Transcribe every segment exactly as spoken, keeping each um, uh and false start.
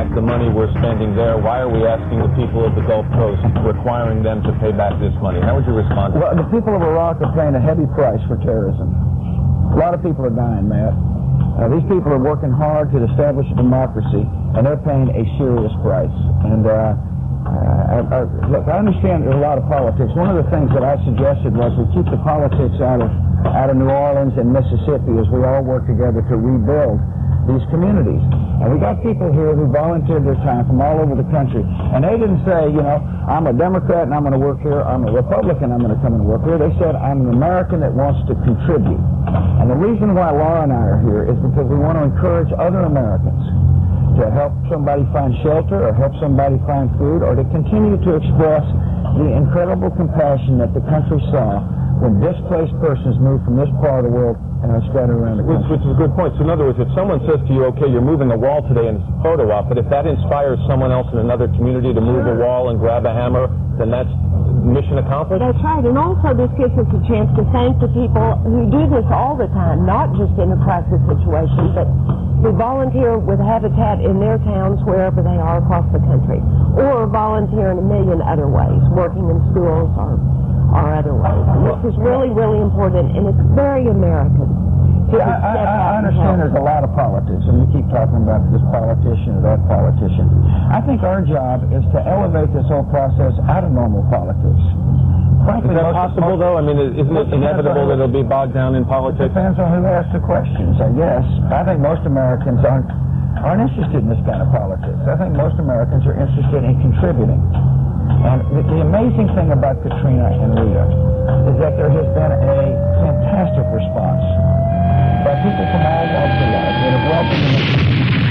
back the money we're spending there? Why are we asking the people of the Gulf Coast, requiring them to pay back this money? How would you respond to well, that? The people of Iraq are paying a heavy price for terrorism. A lot of people are dying, Matt. Uh, these people are working hard to establish a democracy, and they're paying a serious price. And uh, uh, I, I, look, I understand there's a lot of politics. One of the things that I suggested was we keep the politics out of out of New Orleans and Mississippi as we all work together to rebuild these communities. And we got people here who volunteered their time from all over the country. And they didn't say, you know, I'm a Democrat and I'm going to work here. I'm a Republican, I'm going to come and work here. They said, I'm an American that wants to contribute. And the reason why Laura and I are here is because we want to encourage other Americans to help somebody find shelter or help somebody find food, or to continue to express the incredible compassion that the country saw when displaced persons moved from this part of the world and are scattered around the country. Which, which is a good point. So in other words, if someone says to you, okay, you're moving a wall today and it's a photo op, but if that inspires someone else in another community to move a wall and grab a hammer, then that's mission accomplished? That's right. And also this gives us a chance to thank the people who do this all the time, not just in a crisis situation, but who volunteer with Habitat in their towns wherever they are across the country, or volunteer in a million other ways, working in schools or or other ways. And this is really, really important, and it's very American. See, I, I, I understand there's a lot of politics, and we keep talking about this politician or that politician. I think our job is to elevate this whole process out of normal politics. Frankly, is that possible, though? I mean, isn't it inevitable that it'll be bogged down in politics? It depends on who asks the questions, I guess. I think most Americans aren't, aren't interested in this kind of politics. I think most Americans are interested in contributing. And the, the amazing thing about Katrina and Rita is that there has been a fantastic response by people from all walks of life that have welcomed them.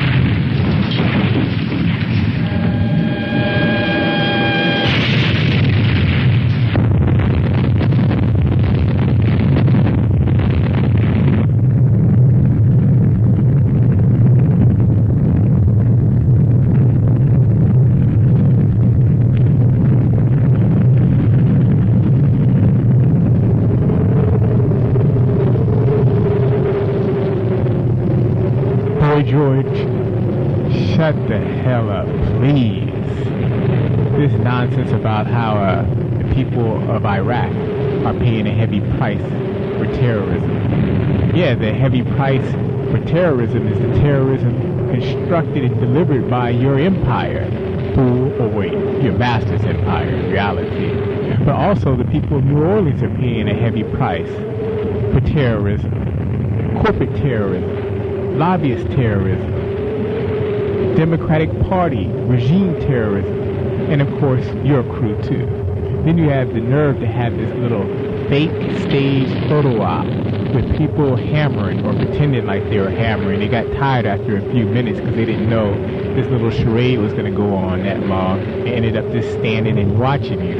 George, shut the hell up, please. This nonsense about how uh, the people of Iraq are paying a heavy price for terrorism. Yeah, the heavy price for terrorism is the terrorism constructed and delivered by your empire. Fool, or wait, your master's empire, in reality. But also the people of New Orleans are paying a heavy price for terrorism. Corporate terrorism. Lobbyist terrorism, Democratic Party, regime terrorism, and of course your crew too. Then you have the nerve to have this little fake stage photo op with people hammering or pretending like they were hammering. They got tired after a few minutes because they didn't know this little charade was going to go on that long. They ended up just standing and watching you.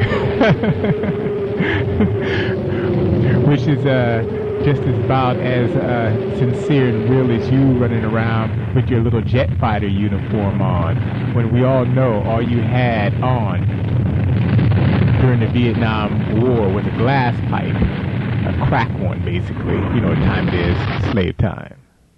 Which is uh just as about as uh, sincere and real as you running around with your little jet fighter uniform on, when we all know all you had on during the Vietnam War was a glass pipe, a crack one basically. You know what time it is, slave time.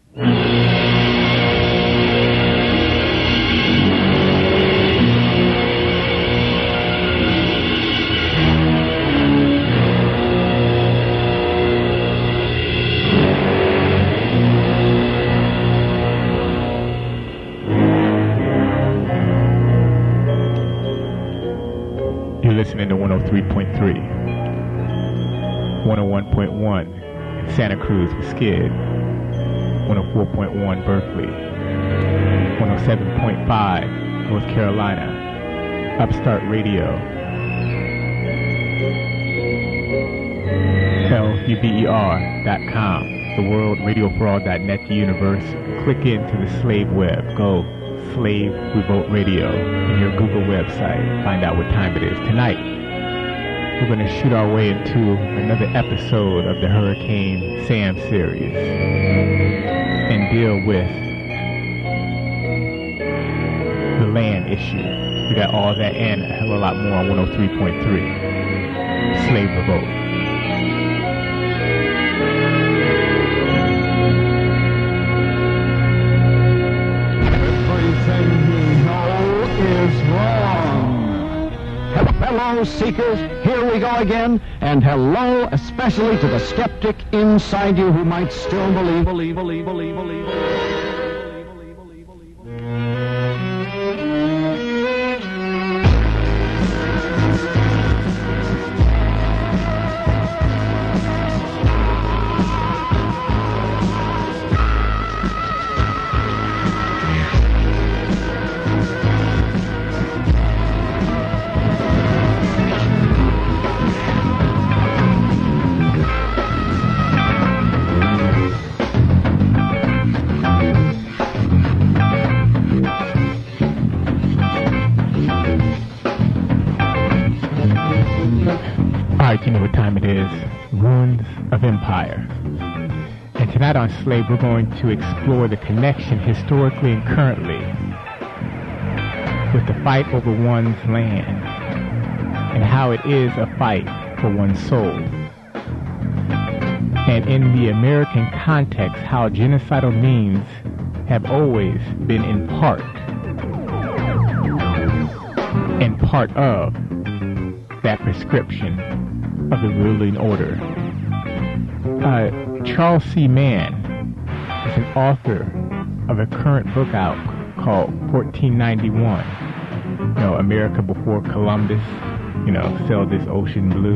Listening to one oh three point three, one oh one point one in Santa Cruz, Mesquite, one oh four point one Berkeley, one oh seven point five North Carolina, Upstart Radio, L U B E R dot com, the world, radio for all dot net, the universe. Click into the slave web. Go Slave Revolt Radio in your Google website. Find out what time it is. Tonight, we're going to shoot our way into another episode of the Hurricane Sam series and deal with the land issue. We got all that and a hell of a lot more on one oh three point three. Slave Revolt. Everything he makers, here we go again, and hello especially to the skeptic inside you who might still believe, believe, believe, believe, believe, believe. You know what time it is. Ruins of Empire. And tonight on Slave, we're going to explore the connection historically and currently with the fight over one's land and how it is a fight for one's soul. And in the American context, how genocidal means have always been in part and part of that prescription of the ruling order. Uh, Charles C. Mann is an author of a current book out called fourteen ninety-one. You know, America Before Columbus, you know, sailed this ocean blue.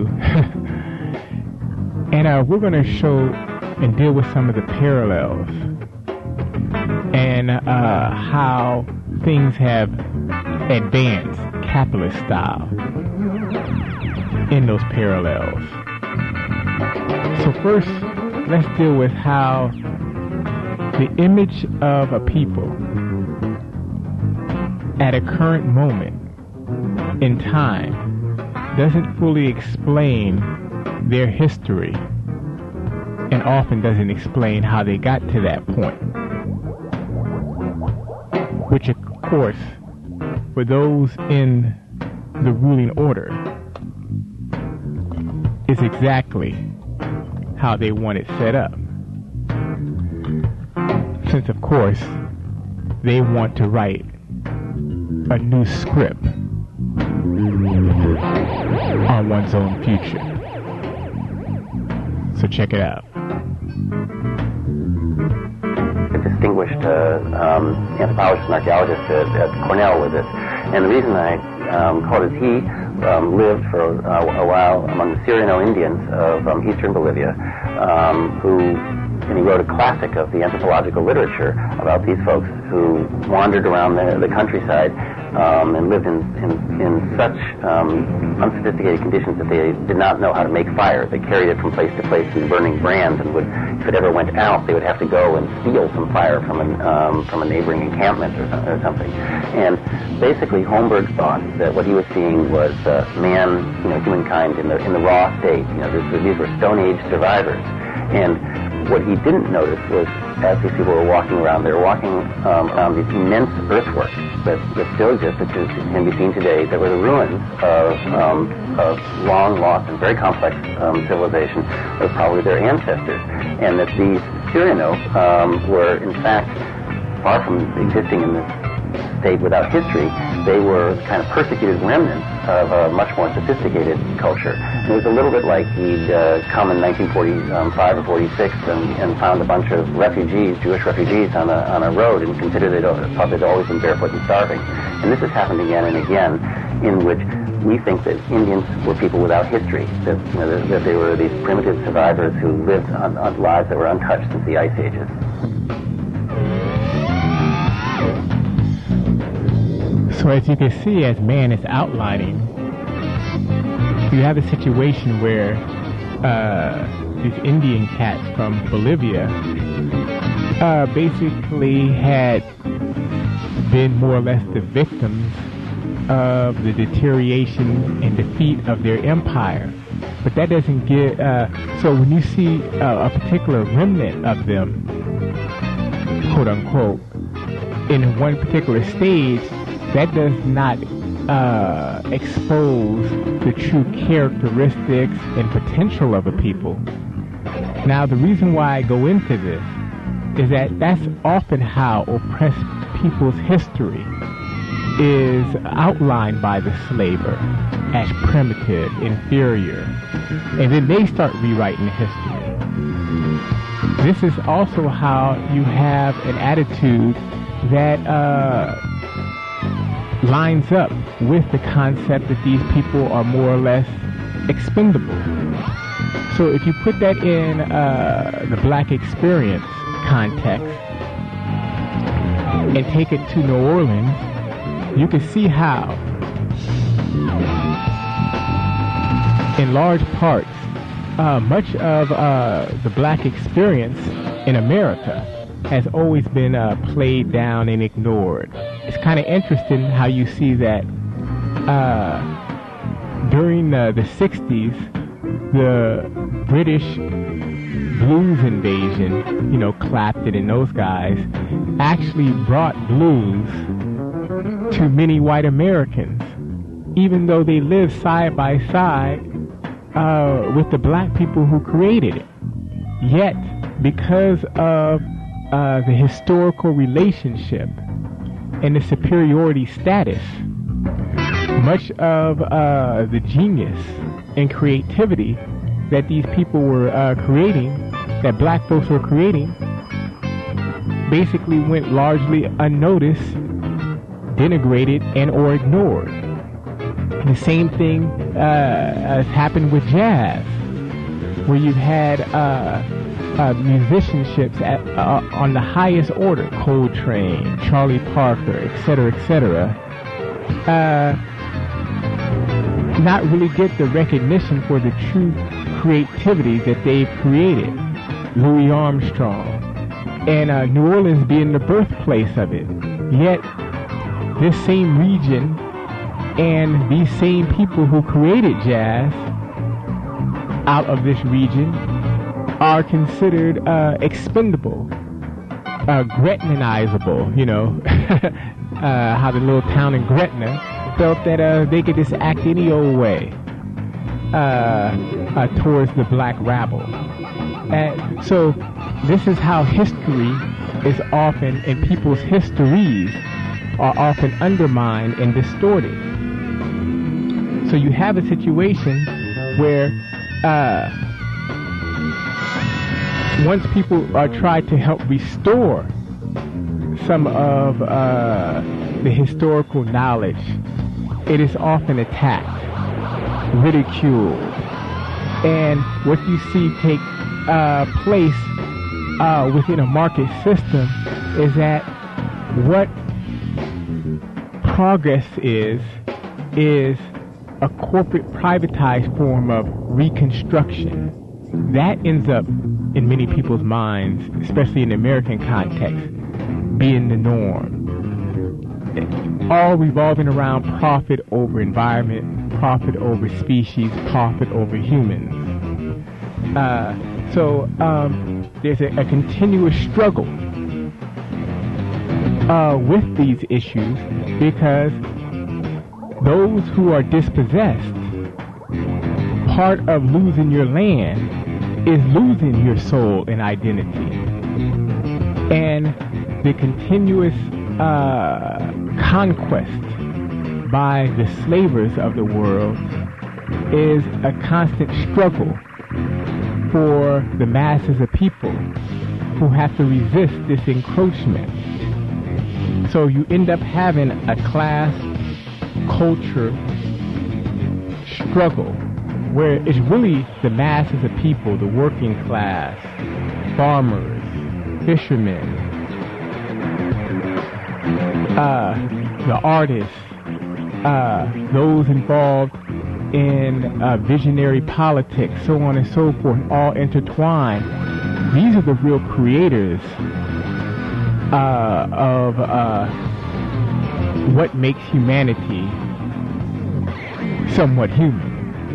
And uh, we're going to show and deal with some of the parallels and uh, how things have advanced capitalist style in those parallels. So first, let's deal with how the image of a people at a current moment in time doesn't fully explain their history and often doesn't explain how they got to that point. Which, of course, for those in the ruling order, is exactly how they want it set up. Since, of course, they want to write a new script on one's own future. So check it out. A distinguished uh, um, anthropologist and archaeologist at, at Cornell with this. And the reason I um, called it he Um, lived for uh, a while among the Sireno Indians of um, eastern Bolivia, um, who, and he wrote a classic of the anthropological literature about these folks who wandered around the, the countryside um, and lived in, in, in such um, unsophisticated conditions that they did not know how to make fire. They carried it from place to place in burning brands, and would, if it ever went out, they would have to go and steal some fire from, an, um, from a neighboring encampment or, or something. And basically, Holmberg thought that what he was seeing was uh, man, you know, humankind in the in the raw state. You know, this, these were Stone Age survivors. And what he didn't notice was, as these people were walking around, they were walking um, around these immense earthworks that, that still exist, that can be seen today, that were the ruins of, um, of long lost and very complex um, civilization of probably their ancestors. And that these Sireno um, were, in fact, far from existing in this state without history. They were kind of persecuted remnants of a much more sophisticated culture. And it was a little bit like he'd uh, come in nineteen forty-five or forty-six and, and found a bunch of refugees, Jewish refugees, on a on a road, and considered they'd thought they'd always been barefoot and starving. And this has happened again and again, in which we think that Indians were people without history, that, you know, that, that they were these primitive survivors who lived on, on lives that were untouched since the Ice Ages. So as you can see, as Mann is outlining, you have a situation where uh, these Indian cats from Bolivia uh, basically had been more or less the victims of the deterioration and defeat of their empire. But that doesn't get, uh, so when you see uh, a particular remnant of them, quote unquote, in one particular stage, that does not uh, expose the true characteristics and potential of a people. Now, the reason why I go into this is that that's often how oppressed people's history is outlined by the slaver. as primitive, inferior, and then they start rewriting history. This is also how you have an attitude that uh, lines up with the concept that these people are more or less expendable. So if you put that in uh, the black experience context and take it to New Orleans, you can see how, in large parts, uh, much of uh, the black experience in America has always been uh, played down and ignored. It's kind of interesting how you see that uh, during uh, the sixties, the British blues invasion, you know, Clapton and those guys, actually brought blues to many white Americans, even though they lived side by side uh, with the black people who created it. Yet, because of uh, the historical relationship and the superiority status, much of uh, the genius and creativity that these people were uh, creating, that black folks were creating, basically went largely unnoticed, denigrated, and or ignored. The same thing uh, has happened with jazz, where you've had uh, uh, musicianships at, uh, on the highest order, Coltrane, Charlie Parker, et cetera, et cetera, uh, not really get the recognition for the true creativity that they've created. Louis Armstrong, and uh, New Orleans being the birthplace of it. Yet, this same region and these same people who created jazz out of this region are considered uh, expendable, uh, Gretnanizable, you know, uh, how the little town in Gretna felt that uh, they could just act any old way uh, uh, towards the black rabble. And so this is how history is often, and people's histories are often undermined and distorted. So you have a situation where uh, once people are tried to help restore some of uh, the historical knowledge, it is often attacked, ridiculed, and what you see take uh, place uh, within a market system is that what progress is, is a corporate privatized form of reconstruction. That ends up, in many people's minds, especially in the American context, being the norm. All revolving around profit over environment, profit over species, profit over humans. Uh, so um, there's a, a continuous struggle uh, with these issues, because those who are dispossessed, part of losing your land is losing your soul and identity. And the continuous uh, conquest by the slavers of the world is a constant struggle for the masses of people who have to resist this encroachment. So you end up having a class culture struggle where it's really the masses of people, the working class, farmers, fishermen, uh, the artists, uh, those involved in uh, visionary politics, so on and so forth, all intertwined. These are the real creators uh, of uh, what makes humanity somewhat human.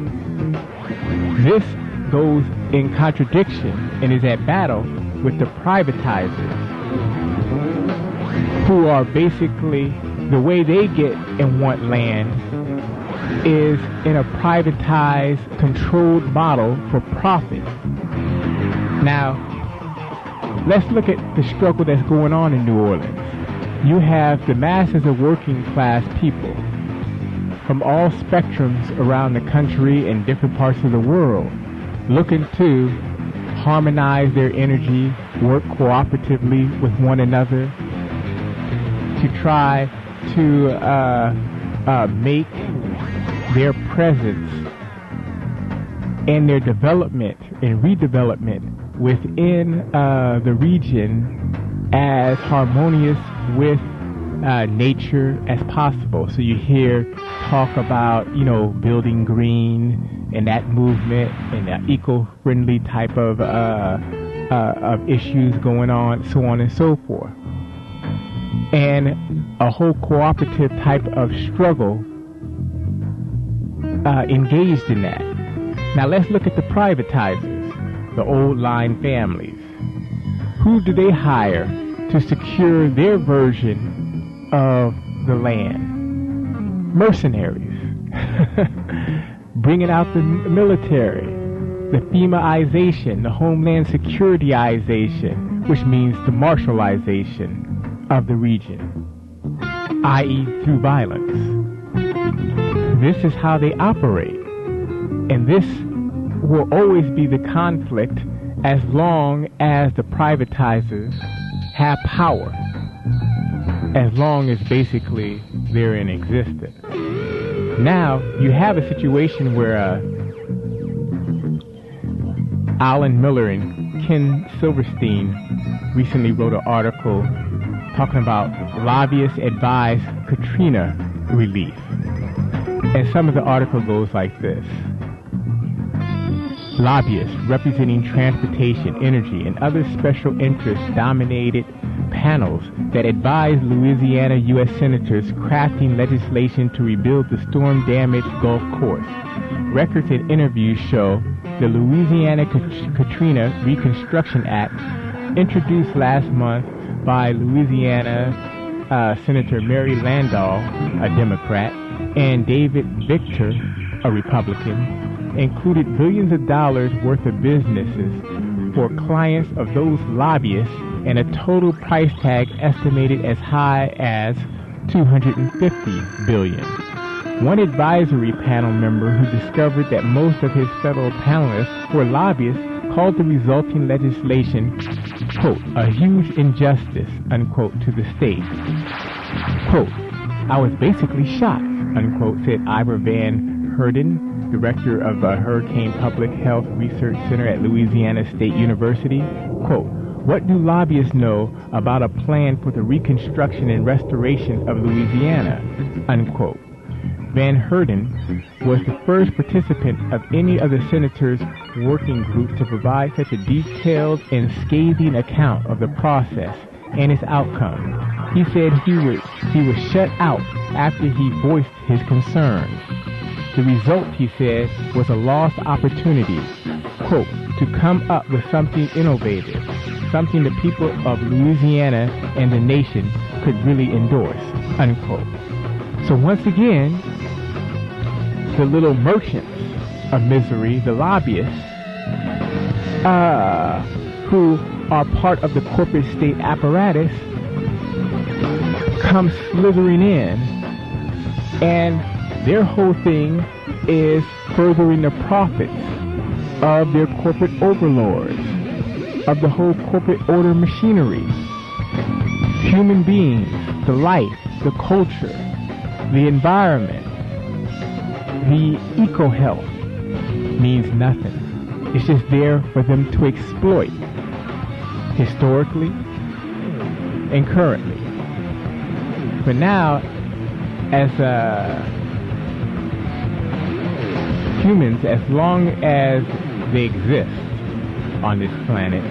This goes in contradiction and is at battle with the privatizers, who are basically, the way they get and want land is in a privatized, controlled model for profit. Now, let's look at the struggle that's going on in New Orleans. You have the masses of working class people from all spectrums around the country and different parts of the world, looking to harmonize their energy, work cooperatively with one another, to try to uh, uh, make their presence and their development and redevelopment within uh, the region as harmonious with uh, nature as possible. So you hear talk about, you know, building green and that movement and that eco-friendly type of uh, uh, of issues going on, so on and so forth. And a whole cooperative type of struggle uh, engaged in that. Now let's look at the privatizers, the old line families. Who do they hire to secure their version of the land? Mercenaries. Bringing out the military, the FEMAization, the Homeland Securityization, which means the martialization of the region, that is through violence. This is how they operate. And this will always be the conflict as long as the privatizers have power, as long as basically they're in existence. Now, you have a situation where uh, Alan Miller and Ken Silverstein recently wrote an article talking about lobbyists advise Katrina relief. And some of the article goes like this. Lobbyists representing transportation, energy, and other special interests dominated panels that advised Louisiana U S senators crafting legislation to rebuild the storm-damaged Gulf coast. Records and interviews show the Louisiana Katrina Reconstruction Act, introduced last month by Louisiana uh, Senator Mary Landau, a Democrat, and David Victor, a Republican, included billions of dollars worth of businesses for clients of those lobbyists and a total price tag estimated as high as two hundred fifty billion dollars. One advisory panel member who discovered that most of his fellow panelists were lobbyists called the resulting legislation, quote, a huge injustice, unquote, to the state. Quote, I was basically shocked, unquote, said Ivor Van Herden, director of the Hurricane Public Health Research Center at Louisiana State University. Quote, what do lobbyists know about a plan for the reconstruction and restoration of Louisiana, unquote. Van Herden was the first participant of any of the senators' working group to provide such a detailed and scathing account of the process and its outcome. He said he was, he was shut out after he voiced his concerns. The result, he said, was a lost opportunity, quote, to come up with something innovative, something the people of Louisiana and the nation could really endorse, unquote. So once again, the little merchants of misery, the lobbyists, uh, who are part of the corporate state apparatus, come slithering in, and their whole thing is furthering the profits of their corporate overlords, of the whole corporate order machinery. Human beings, the life, the culture, the environment, the eco-health means nothing. It's just there for them to exploit, historically and currently. But now, as uh, humans, as long as they exist on this planet,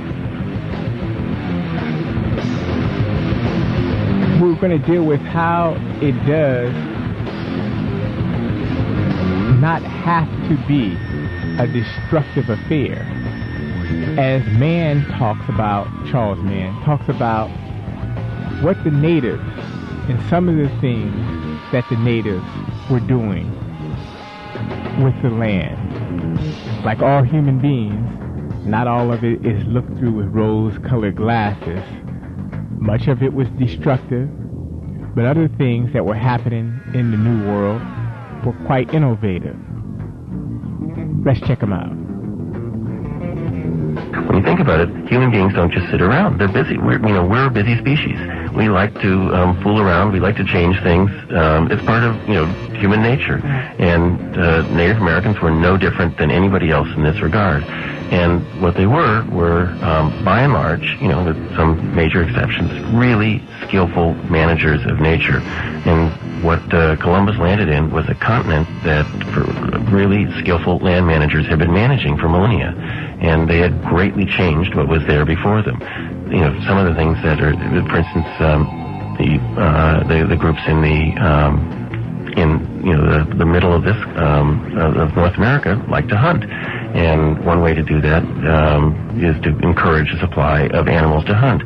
we're going to deal with how it does not have to be a destructive affair. As Mann talks about, Charles Mann talks about what the natives and some of the things that the natives were doing with the land. Like all human beings, not all of it is looked through with rose-colored glasses. Much of it was destructive, but other things that were happening in the New World were quite innovative. Let's check them out. When you think about it, human beings don't just sit around. They're busy. We're, you know, we're a busy species. We like to um, fool around. We like to change things. Um, it's part of, you know, human nature. And uh, Native Americans were no different than anybody else in this regard. And what they were were, um, by and large, you know, with some major exceptions, really skillful managers of nature. And what uh, Columbus landed in was a continent that for really skillful land managers had been managing for millennia. And they had greatly changed what was there before them. You know, some of the things that are, for instance, um, the, uh, the the groups in the um, in you know the, the middle of this um, of North America like to hunt, and one way to do that um, is to encourage the supply of animals to hunt.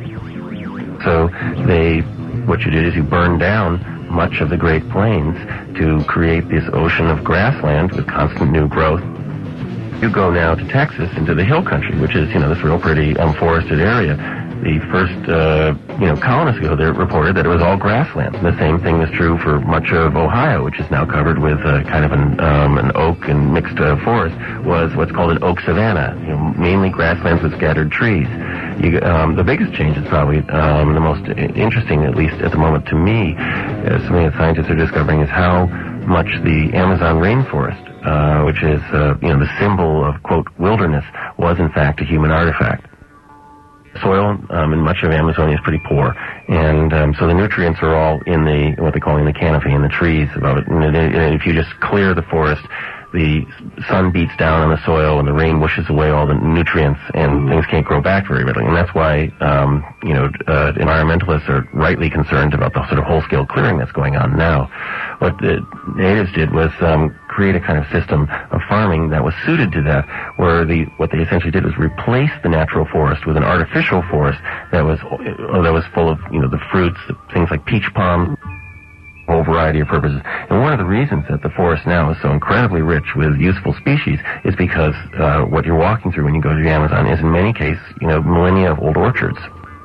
So they, what you did is you burned down much of the Great Plains to create this ocean of grassland with constant new growth. You go now to Texas, into the hill country, which is, you know, this real pretty unforested area. The first, uh, you know, colonists go there reported that it was all grassland. The same thing is true for much of Ohio, which is now covered with uh, kind of an, um, an oak and mixed uh, forest, was what's called an oak savanna, you know, mainly grasslands with scattered trees. You, um, the biggest change is probably um, the most interesting, at least at the moment to me, uh, something that scientists are discovering, is how much the Amazon rainforest, uh, which is, uh, you know, the symbol of, quote, wilderness, was in fact a human artifact. Soil um, in much of Amazonia is pretty poor, and um, so the nutrients are all in the, what they call in the canopy, in the trees above it. And, and if you just clear the forest, the sun beats down on the soil and the rain washes away all the nutrients, and things can't grow back very readily. And that's why, um, you know, uh, environmentalists are rightly concerned about the sort of whole-scale clearing that's going on now. What the natives did was um, create a kind of system of farming that was suited to that, where the what they essentially did was replace the natural forest with an artificial forest that was uh, that was full of, you know, the fruits, things like peach palm, a whole variety of purposes. And one of the reasons that the forest now is so incredibly rich with useful species is because uh, what you're walking through when you go to the Amazon is in many cases, you know, millennia of old orchards.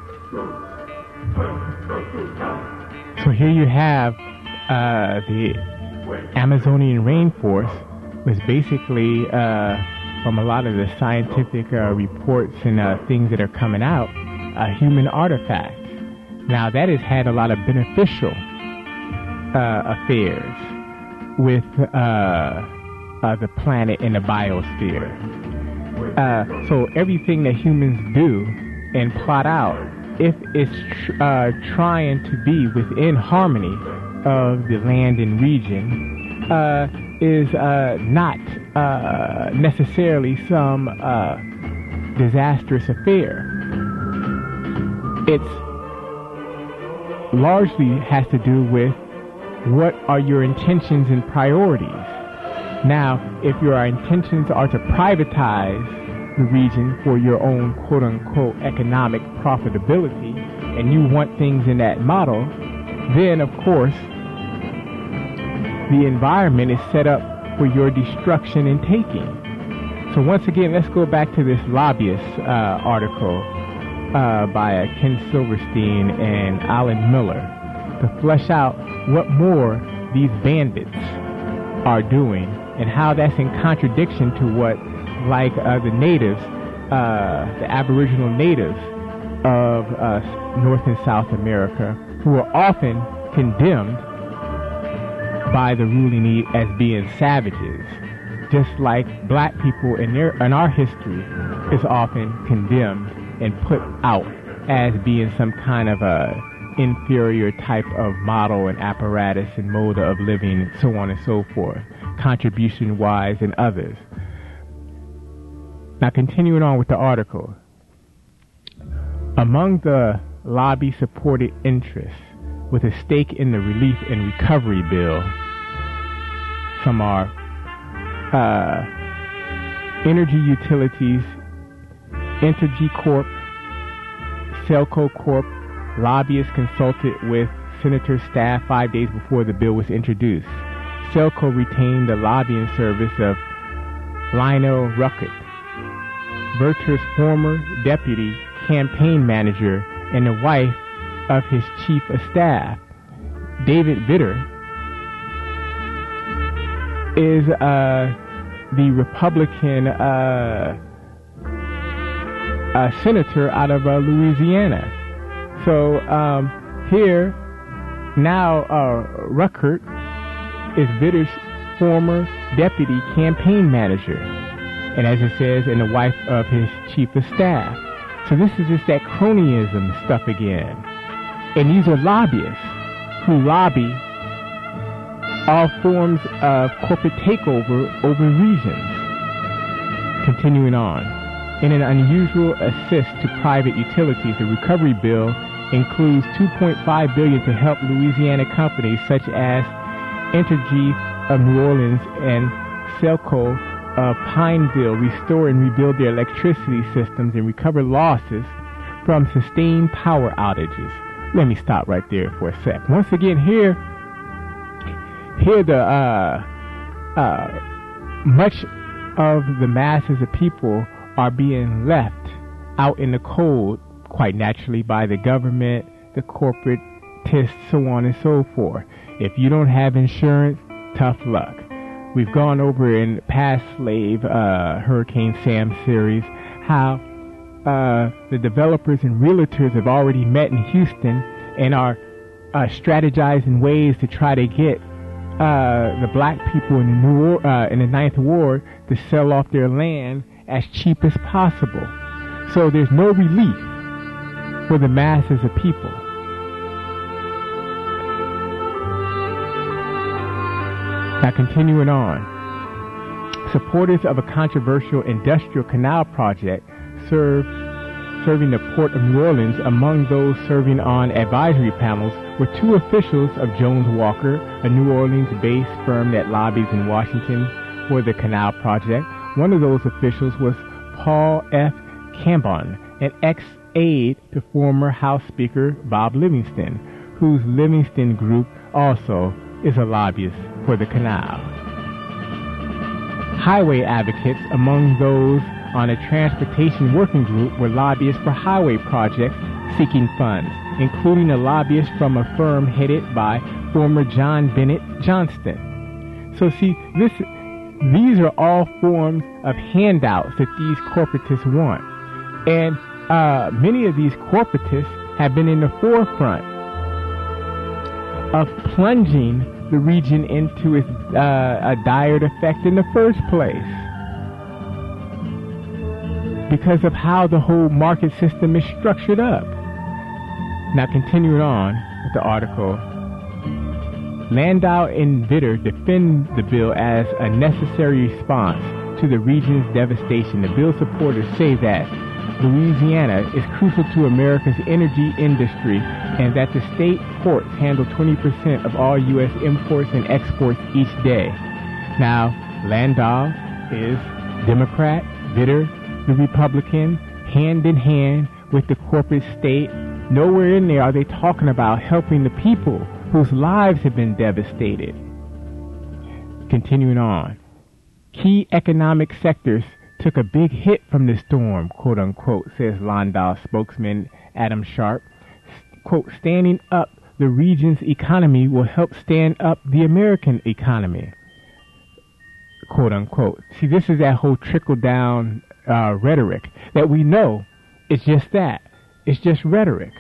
So here you have uh, the Amazonian rainforest was basically, uh, from a lot of the scientific uh, reports and uh, things that are coming out, a human artifact. Now that has had a lot of beneficial uh, affairs with uh, uh, the planet and the biosphere. Uh, so everything that humans do and plot out, if it's tr- uh, trying to be within harmony of the land and region, uh, is uh, not uh, necessarily some uh, disastrous affair. It's largely has to do with what are your intentions and priorities. Now, if your intentions are to privatize the region for your own quote-unquote economic profitability, and you want things in that model, then of course the environment is set up for your destruction and taking. So once again, let's go back to this lobbyist uh, article uh, by uh, Ken Silverstein and Alan Miller to flesh out what more these bandits are doing and how that's in contradiction to what, like uh, the natives, uh, the Aboriginal natives of uh, North and South America, who are often condemned by the ruling elite as being savages, just like black people in their in our history is often condemned and put out as being some kind of a inferior type of model and apparatus and mode of living, and so on and so forth, contribution-wise and others. Now, continuing on with the article, among the lobby-supported interests with a stake in the Relief and Recovery Bill, some are uh, Energy Utilities, Entergy Corp, Celco Corp. Lobbyists consulted with Senator's staff five days before the bill was introduced. Celco retained the lobbying service of Lionel Ruckett, Verter's former deputy campaign manager and the wife of his chief of staff. David Vitter is uh, the Republican uh, uh, senator out of uh, Louisiana. So um, here now uh, Ruckert is Vitter's former deputy campaign manager, and as it says, and the wife of his chief of staff. So this is just that cronyism stuff again. And these are lobbyists who lobby all forms of corporate takeover over regions. Continuing on. In an unusual assist to private utilities, the recovery bill includes two point five billion dollars to help Louisiana companies such as Entergy of New Orleans and Selco of Pineville restore and rebuild their electricity systems and recover losses from sustained power outages. Let me stop right there for a sec. Once again, here, here the uh, uh, much of the masses of people are being left out in the cold, quite naturally, by the government, the corporatists, so on and so forth. If you don't have insurance, tough luck. We've gone over in past slave uh, Hurricane Sam series how uh, the developers and realtors have already met in Houston and are uh, strategizing ways to try to get uh, the black people in the New or- uh, in the Ninth Ward to sell off their land as cheap as possible. So there's no relief for the masses of people. Now continuing on, supporters of a controversial industrial canal project serve, serving the Port of New Orleans. Among those serving on advisory panels were two officials of Jones Walker, a New Orleans-based firm that lobbies in Washington for the canal project. One of those officials was Paul F. Cambon, an ex-aide to former House Speaker Bob Livingston, whose Livingston Group also is a lobbyist for the canal. Highway advocates among those on a transportation working group were lobbyists for highway projects seeking funds, including a lobbyist from a firm headed by former John Bennett Johnston. So see, this, these are all forms of handouts that these corporatists want. And uh, many of these corporatists have been in the forefront of plunging the region into its uh, a dire effect in the first place, because of how the whole market system is structured up. Now continuing on with the article, Landau and Vitter defend the bill as a necessary response to the region's devastation. The bill supporters say that Louisiana is crucial to America's energy industry and that the state ports handle twenty percent of all U S imports and exports each day. Now, Landau is Democrat, Vitter, the Republican, hand in hand with the corporate state. Nowhere in there are they talking about helping the people whose lives have been devastated. Continuing on, key economic sectors took a big hit from the storm, quote unquote, says Landau spokesman Adam Sharp. Quote, standing up the region's economy will help stand up the American economy, quote unquote. See, this is that whole trickle down uh, rhetoric that we know it's just that. It's just rhetoric.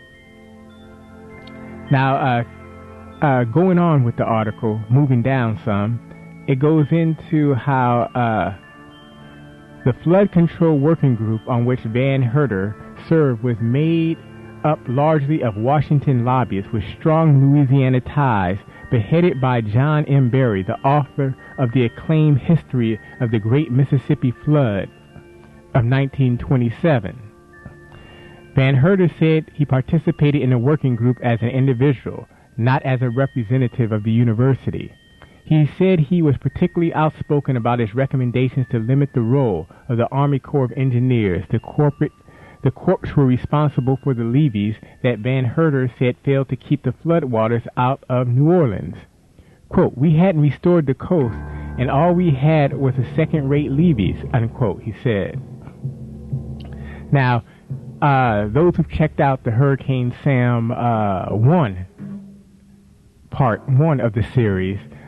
Now, uh, uh, going on with the article, moving down some, it goes into how uh, the flood control working group on which Van Herter served was made up largely of Washington lobbyists with strong Louisiana ties, but headed by John M. Barry, the author of the acclaimed History of the Great Mississippi Flood of nineteen twenty-seven. Van Herter said he participated in the working group as an individual, not as a representative of the university. He said he was particularly outspoken about his recommendations to limit the role of the Army Corps of Engineers. The corporate The corps were responsible for the levees that Van Herter said failed to keep the floodwaters out of New Orleans. Quote, we hadn't restored the coast, and all we had was a second-rate levees, unquote, he said. Now, uh, those who've checked out the Hurricane Sam uh, one, part one of the series,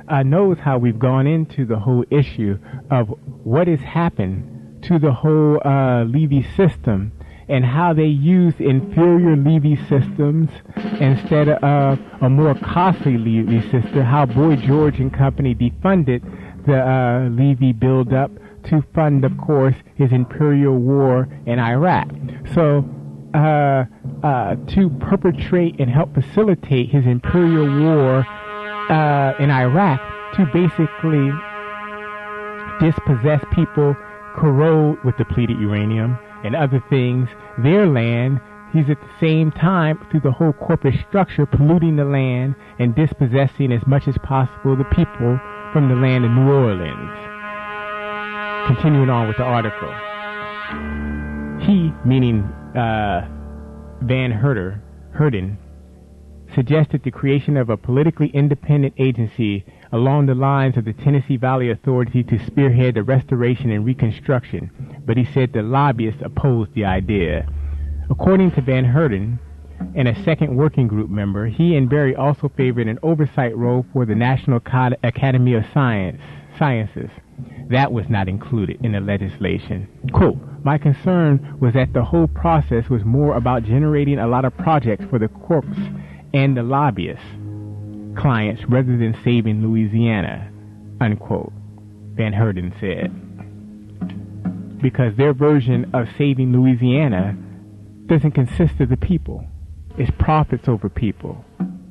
uh, knows how we've gone into the whole issue of what has happened to the whole uh, Levy system and how they use inferior Levy systems instead of uh, a more costly Levy system, how Boy George and company defunded the uh, Levy buildup to fund, of course, his imperial war in Iraq. So uh, uh, to perpetrate and help facilitate his imperial war uh, in Iraq, to basically dispossess people, corrode with depleted uranium and other things, their land. He's at the same time, through the whole corporate structure, polluting the land and dispossessing as much as possible the people from the land of New Orleans. Continuing on with the article. He, meaning uh, Van Herter, Herden, suggested the creation of a politically independent agency along the lines of the Tennessee Valley Authority to spearhead the restoration and reconstruction, but he said the lobbyists opposed the idea. According to Van Herden, and a second working group member, he and Berry also favored an oversight role for the National Academy of Science, Sciences. That was not included in the legislation. Quote, my concern was that the whole process was more about generating a lot of projects for the corps and the lobbyists clients rather than saving Louisiana, unquote, Van Herden said. Because their version of saving Louisiana doesn't consist of the people. It's profits over people.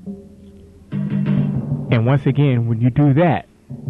And once again, when you do that,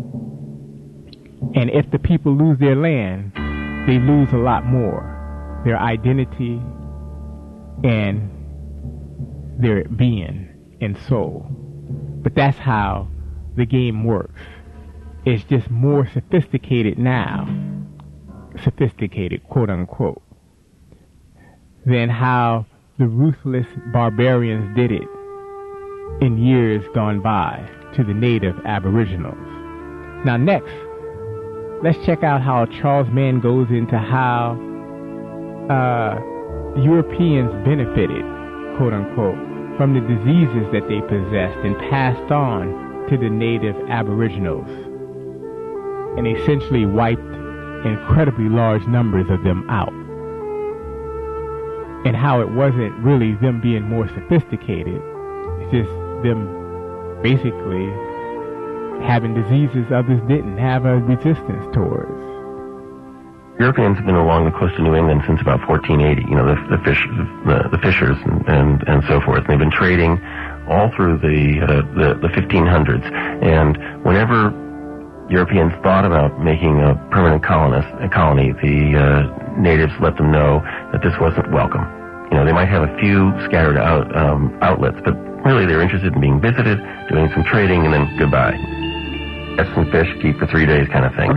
and if the people lose their land, they lose a lot more. Their identity and their being and soul. But that's how the game works. It's just more sophisticated now, sophisticated, quote unquote, than how the ruthless barbarians did it in years gone by to the native aboriginals. Now next, let's check out how Charles Mann goes into how uh, Europeans benefited, quote unquote, from the diseases that they possessed and passed on to the native aboriginals, and essentially wiped incredibly large numbers of them out. And how it wasn't really them being more sophisticated, it's just them basically having diseases others didn't have a resistance towards. Europeans have been along the coast of New England since about fourteen eighty, you know, the, the, fish, the, the fishers and, and, and so forth. And they've been trading all through the, uh, the, the fifteen hundreds. And whenever Europeans thought about making a permanent colonist, a colony, the uh, natives let them know that this wasn't welcome. You know, they might have a few scattered out um, outlets, but really they're interested in being visited, doing some trading, and then goodbye. Get some fish, keep for three days kind of thing.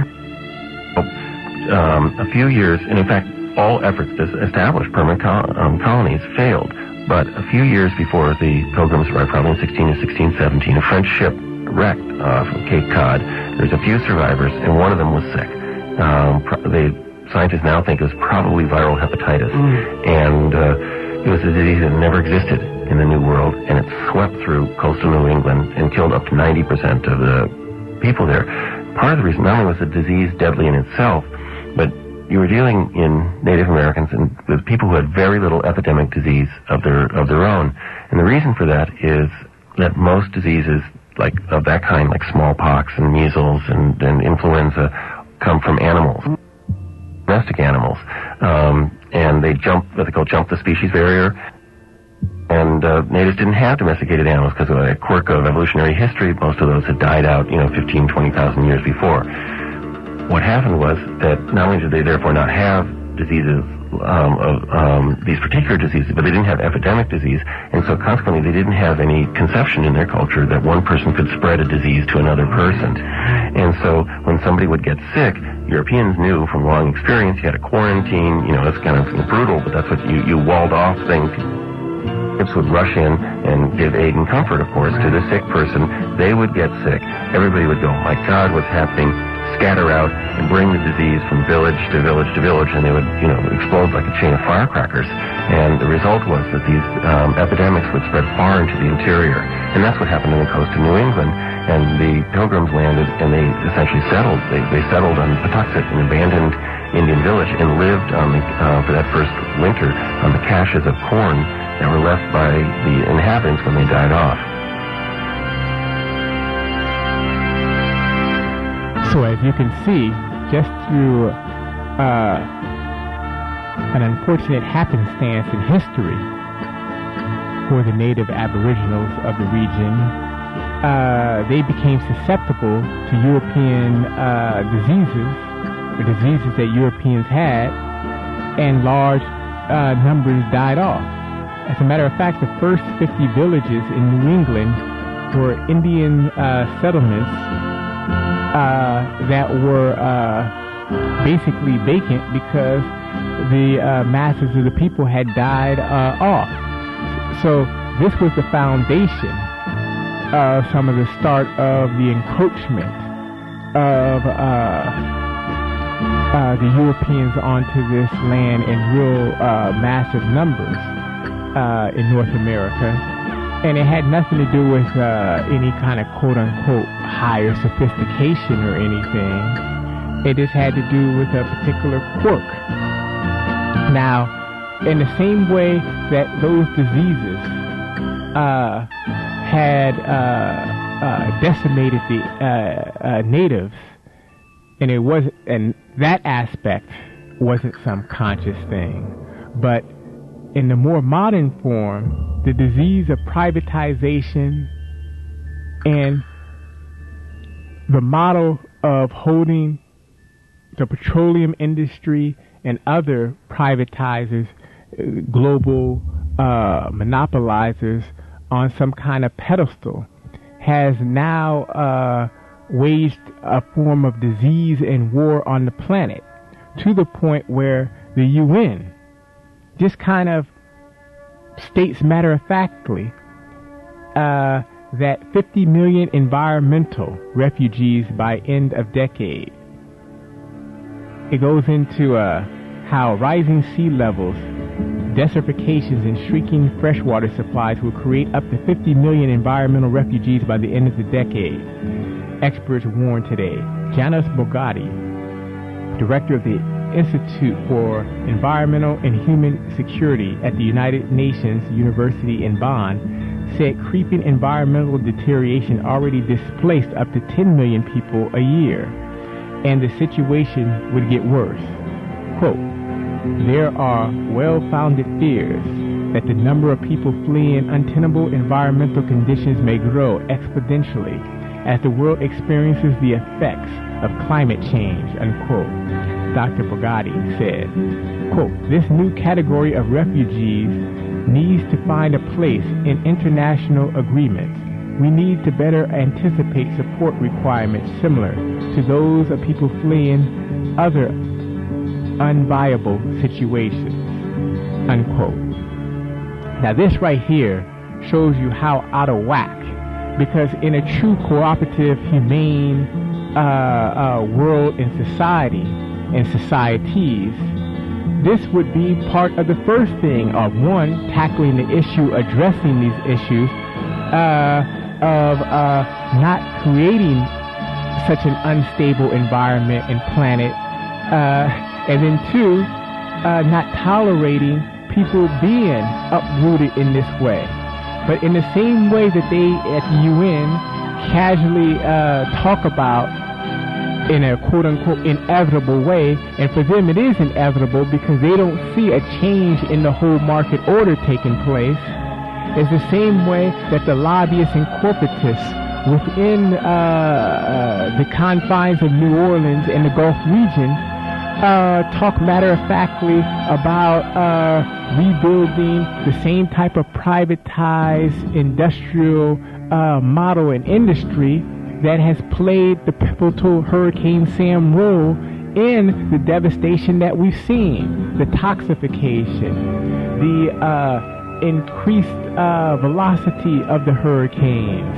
Um, a few years, and in fact, all efforts to establish permanent col- um, colonies failed. But a few years before the Pilgrims arrived, probably in sixteen or sixteen seventeen, a French ship wrecked off of Cape Cod. There's a few survivors, and one of them was sick. Um, pro- they scientists now think it was probably viral hepatitis, mm. and uh, it was a disease that never existed in the New World, and it swept through coastal New England and killed up to ninety percent of the people there. Part of the reason, not only was the disease deadly in itself, but you were dealing in Native Americans and with people who had very little epidemic disease of their of their own. And the reason for that is that most diseases like of that kind, like smallpox and measles and, and influenza, come from animals, domestic animals. Um, and they jump, what they call jump the species barrier. And uh, natives didn't have domesticated animals because of a quirk of evolutionary history. Most of those had died out, you know, fifteen, twenty thousand years before. What happened was that not only did they therefore not have diseases, um, of um, these particular diseases, but they didn't have epidemic disease, and so consequently they didn't have any conception in their culture that one person could spread a disease to another person. And so when somebody would get sick, Europeans knew from long experience you had to quarantine, you know, it's kind of brutal, but that's what you, you walled off things. Ships would rush in and give aid and comfort, of course, to the sick person. They would get sick. Everybody would go, my God, what's happening? Scatter out and bring the disease from village to village to village, and they would, you know, explode like a chain of firecrackers. And the result was that these um, epidemics would spread far into the interior. And that's what happened on the coast of New England. And the Pilgrims landed, and they essentially settled. They, they settled on Patuxet, an abandoned Indian village, and lived on the, uh, for that first winter on the caches of corn that were left by the inhabitants when they died off. So as you can see, just through uh, an unfortunate happenstance in history for the native aboriginals of the region, uh, they became susceptible to European uh, diseases, the diseases that Europeans had, and large uh, numbers died off. As a matter of fact, the first fifty villages in New England were Indian uh, settlements uh, that were uh, basically vacant because the uh, masses of the people had died uh, off. So this was the foundation of some of the start of the encroachment of uh, uh, the Europeans onto this land in real uh, massive numbers uh, in North America. And it had nothing to do with uh, any kind of quote-unquote higher sophistication or anything. It just had to do with a particular quirk. Now, in the same way that those diseases uh, had uh, uh, decimated the uh, uh, natives, and it wasn't, and that aspect wasn't some conscious thing, but in the more modern form, the disease of privatization and the model of holding the petroleum industry and other privatizers, global uh, monopolizers, on some kind of pedestal has now uh, waged a form of disease and war on the planet, to the point where the U N just kind of states matter-of-factly uh, that fifty million environmental refugees by end of decade. It goes into uh, how rising sea levels, desertifications, and shrinking freshwater supplies will create up to fifty million environmental refugees by the end of the decade. Experts warn today. Janos Bogatti, director of the Institute for Environmental and Human Security at the United Nations University in Bonn, said creeping environmental deterioration already displaced up to ten million people a year, and the situation would get worse. Quote, there are well-founded fears that the number of people fleeing untenable environmental conditions may grow exponentially as the world experiences the effects of climate change, unquote. Doctor Bogatti said, quote, this new category of refugees needs to find a place in international agreements. We need to better anticipate support requirements similar to those of people fleeing other unviable situations, unquote. Now this right here shows you how out of whack, because in a true cooperative, humane uh, uh, world and society, and societies, this would be part of the first thing of, one, tackling the issue, addressing these issues, uh, of uh, not creating such an unstable environment and planet, uh, and then two, uh, not tolerating people being uprooted in this way. But in the same way that they at the U N casually uh, talk about in a quote-unquote inevitable way, and for them it is inevitable because they don't see a change in the whole market order taking place, is the same way that the lobbyists and corporatists within uh, uh, the confines of New Orleans and the Gulf region uh, talk matter-of-factly about uh, rebuilding the same type of privatized industrial uh, model and industry that has played the pivotal Hurricane Sam role in the devastation that we've seen, the toxification, the uh, increased uh, velocity of the hurricanes,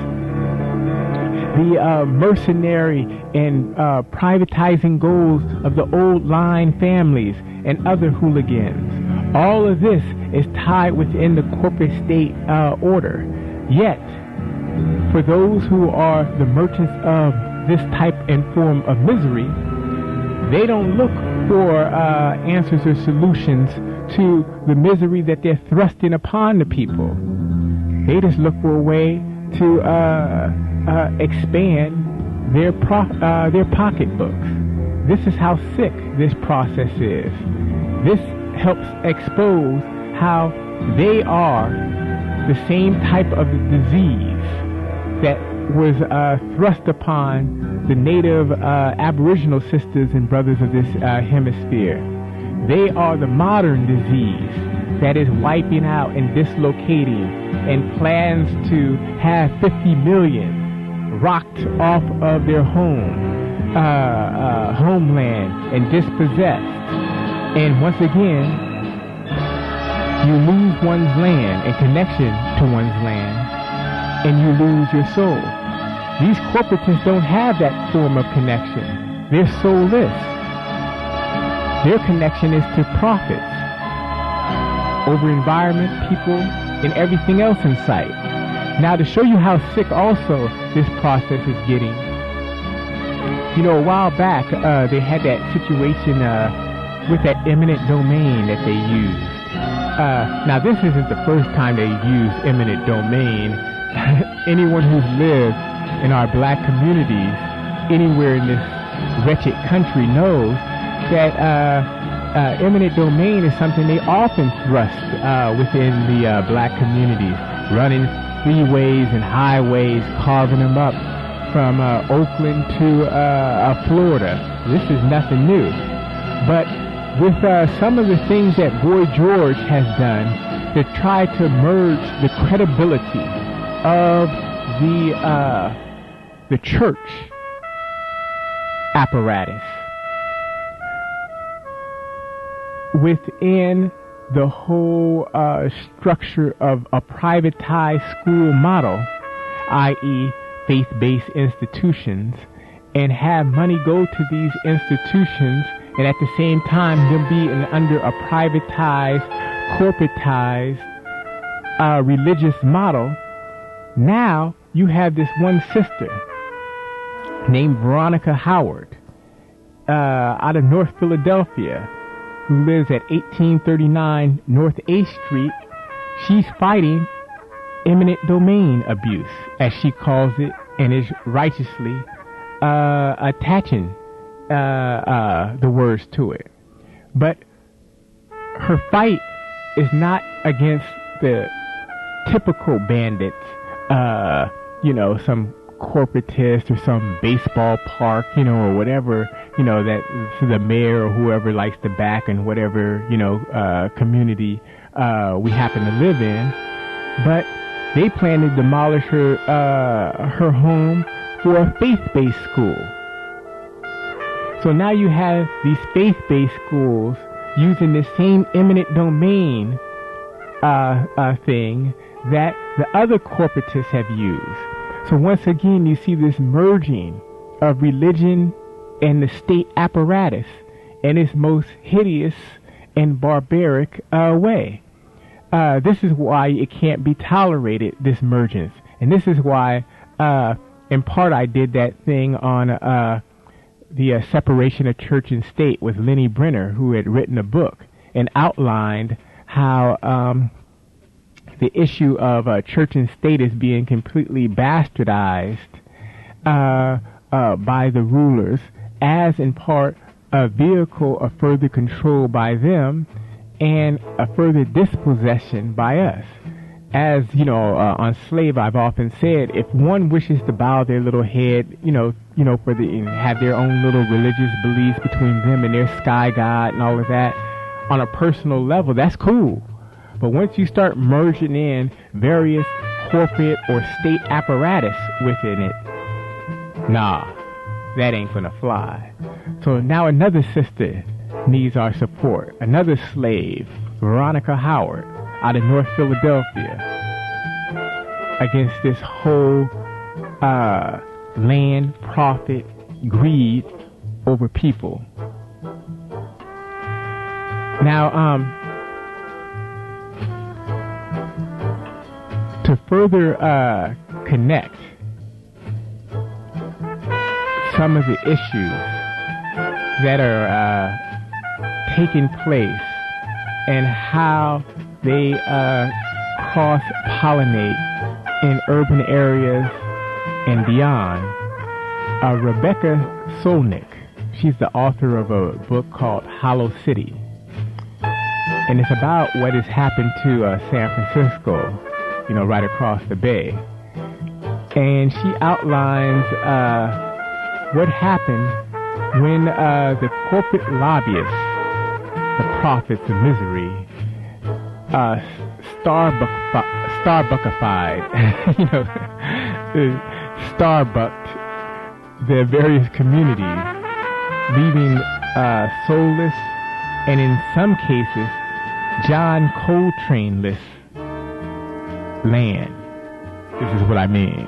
the uh, mercenary and uh, privatizing goals of the old line families and other hooligans. All of this is tied within the corporate state uh, order. Yet, for those who are the merchants of this type and form of misery, they don't look for uh, answers or solutions to the misery that they're thrusting upon the people. They just look for a way to uh, uh, expand their pro- uh, their pocketbooks. This is how sick this process is. This helps expose how they are the same type of disease that was uh, thrust upon the native uh, Aboriginal sisters and brothers of this uh, hemisphere. They are the modern disease that is wiping out and dislocating and plans to have fifty million rocked off of their home, uh, uh, homeland and dispossessed. And once again, you lose one's land and connection to one's land, and you lose your soul. These corporatists don't have that form of connection. They're soulless. Their connection is to profits over environment, people, and everything else in sight. Now, to show you how sick also this process is getting, you know, a while back, uh, they had that situation uh, with that eminent domain that they used. Uh, now, this isn't the first time they used eminent domain. Anyone who's lived in our black communities anywhere in this wretched country knows that uh, uh, eminent domain is something they often thrust uh, within the uh, black communities, running freeways and highways, carving them up from uh, Oakland to uh, uh, Florida. This is nothing new. But with uh, some of the things that Boy George has done to try to merge the credibility of the uh, the church apparatus within the whole uh, structure of a privatized school model, that is faith-based institutions, and have money go to these institutions, and at the same time them be in, under a privatized, corporatized uh, religious model. Now you have this one sister named Veronica Howard uh, out of North Philadelphia, who lives at eighteen thirty-nine North eighth Street. She's fighting eminent domain abuse, as she calls it, and is righteously uh, attaching uh, uh, the words to it. But her fight is not against the typical bandits, uh, you know, some corporatist or some baseball park, you know, or whatever, you know, that the mayor or whoever likes to back in whatever, you know, uh, community uh, we happen to live in. But they plan to demolish her uh, her home for a faith-based school. So now you have these faith-based schools using the same eminent domain uh, uh, thing that the other corporatists have used. So once again, you see this merging of religion and the state apparatus in its most hideous and barbaric uh, way. Uh, this is why it can't be tolerated, this mergence. And this is why, uh, in part, I did that thing on uh, the uh, separation of church and state with Lenny Brenner, who had written a book and outlined how um, the issue of uh, church and state is being completely bastardized uh, uh, by the rulers, as in part a vehicle of further control by them and a further dispossession by us. As, you know, uh, on Slave, I've often said, if one wishes to bow their little head, you know, you know, for the, and have their own little religious beliefs between them and their sky god and all of that, on a personal level, that's cool. But once you start merging in various corporate or state apparatus within it, nah, that ain't gonna fly. So now another sister needs our support. Another slave, Veronica Howard, out of North Philadelphia, against this whole uh, land, profit, greed over people. Now, um, to further uh, connect some of the issues that are uh, taking place and how they uh, cross-pollinate in urban areas and beyond. Uh, Rebecca Solnit, she's the author of a book called Hollow City. And it's about what has happened to uh, San Francisco, you know, right across the bay. And she outlines uh, what happened when uh, the corporate lobbyists, the prophets of misery, uh, Starbuck, Starbuckified, you know, Starbucked the various communities, leaving uh, soulless and in some cases John Coltrane-less land. This is what I mean.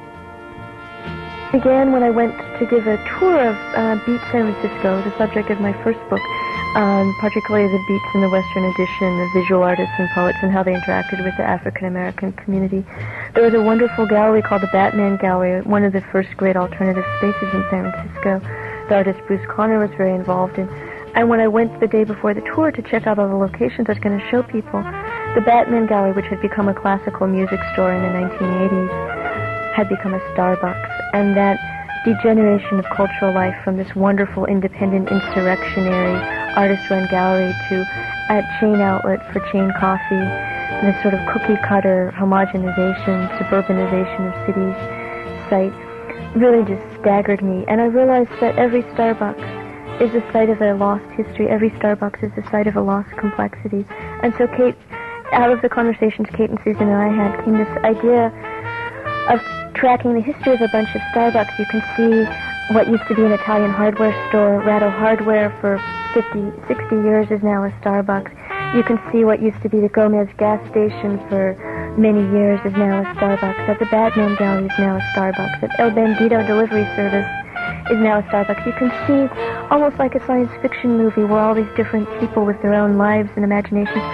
Began when I went to give a tour of uh, Beat San Francisco, the subject of my first book, um, particularly the beats in the Western edition of visual artists and poets and how they interacted with the African-American community. There was a wonderful gallery called the Batman Gallery, one of the first great alternative spaces in San Francisco. The artist Bruce Conner was very involved in. And when I went the day before the tour to check out all the locations I was going to show people, the Batman Gallery, which had become a classical music store in the nineteen eighties, had become a Starbucks. And that degeneration of cultural life from this wonderful, independent, insurrectionary, artist-run gallery to a chain outlet for chain coffee, and this sort of cookie-cutter homogenization, suburbanization of cities site really just staggered me. And I realized that every Starbucks is the site of a lost history. Every Starbucks is the site of a lost complexity. And so Kate, out of the conversations Kate and Susan and I had, came this idea of tracking the history of a bunch of Starbucks. You can see what used to be an Italian hardware store. Ratto Hardware for fifty, sixty years is now a Starbucks. You can see what used to be the Gomez gas station for many years is now a Starbucks. That the Batman Gallery is now a Starbucks. That El Bandito delivery service is now a Starbucks. You can see almost like a science fiction movie where all these different people with their own lives and imaginations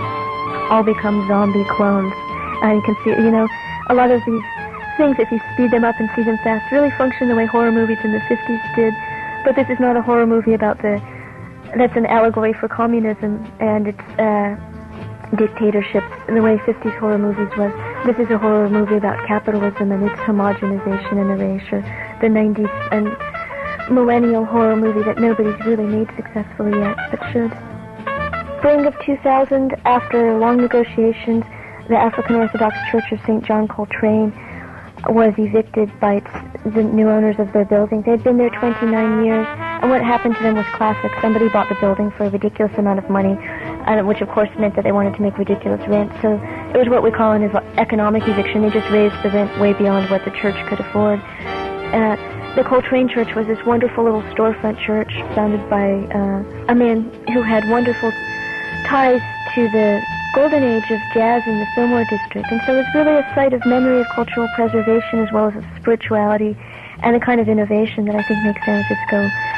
all become zombie clones. And you can see, you know, a lot of these things, if you speed them up and see them fast, really function the way horror movies in the fifties did. But this is not a horror movie about the, that's an allegory for communism and its uh, dictatorships in the way fifties horror movies was. This is a horror movie about capitalism and its homogenization and erasure. The nineties and millennial horror movie that nobody's really made successfully yet, but should. Spring of two thousand, after long negotiations, the African Orthodox Church of Saint John Coltrane was evicted by its, the new owners of their building. They'd been there twenty-nine years, and what happened to them was classic. Somebody bought the building for a ridiculous amount of money, and which of course meant that they wanted to make ridiculous rent. So it was what we call an economic eviction. They just raised the rent way beyond what the church could afford. Uh, the Coltrane Church was this wonderful little storefront church founded by uh, a man who had wonderful ties to the golden age of jazz in the Fillmore district. And so it's really a site of memory, of cultural preservation, as well as of spirituality and a kind of innovation that I think makes San Francisco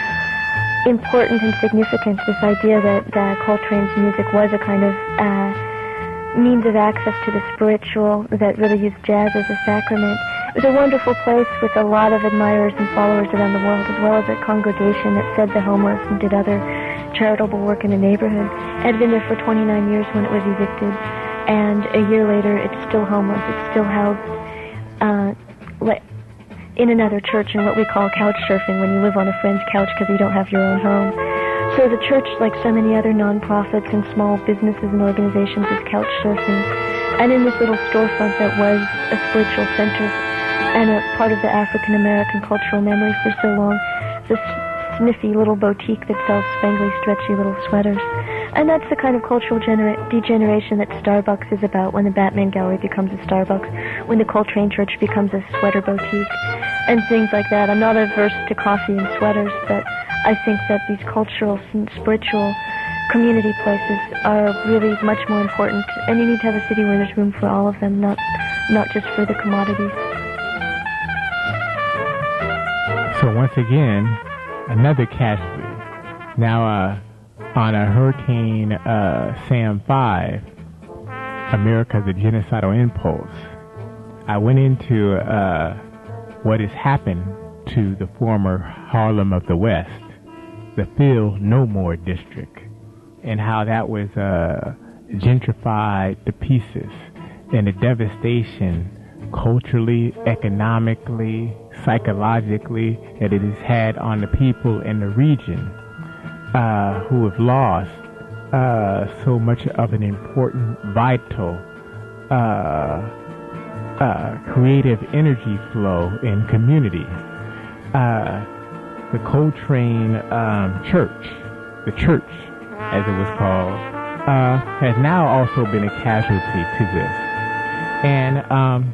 important and significant. This idea that uh, Coltrane's music was a kind of uh, means of access to the spiritual that really used jazz as a sacrament. It was a wonderful place with a lot of admirers and followers around the world, as well as a congregation that fed the homeless and did other charitable work in the neighborhood. I had been there for twenty-nine years when it was evicted, and a year later it's still homeless. It's still housed uh, in another church in what we call couch surfing, when you live on a friend's couch because you don't have your own home. So the church, like so many other non-profits and small businesses and organizations, is couch surfing. And in this little storefront that was a spiritual center and a part of the African-American cultural memory for so long, this sniffy little boutique that sells spangly, stretchy little sweaters. And that's the kind of cultural genera- degeneration that Starbucks is about when the Batman Gallery becomes a Starbucks, when the Coltrane Church becomes a sweater boutique, and things like that. I'm not averse to coffee and sweaters, but I think that these cultural and spiritual community places are really much more important, and you need to have a city where there's room for all of them, not not just for the commodities. So once again, another casualty. Now, uh, on a Hurricane uh, Sam five, America's a Genocidal Impulse, I went into uh, what has happened to the former Harlem of the West, the Phil No More district, and how that was uh, gentrified to pieces, and the devastation culturally, economically, psychologically that it has had on the people in the region uh, who have lost uh, so much of an important, vital, uh, uh, creative energy flow in community. Uh, the Coltrane um, Church, the church as it was called, uh, has now also been a casualty to this. And um,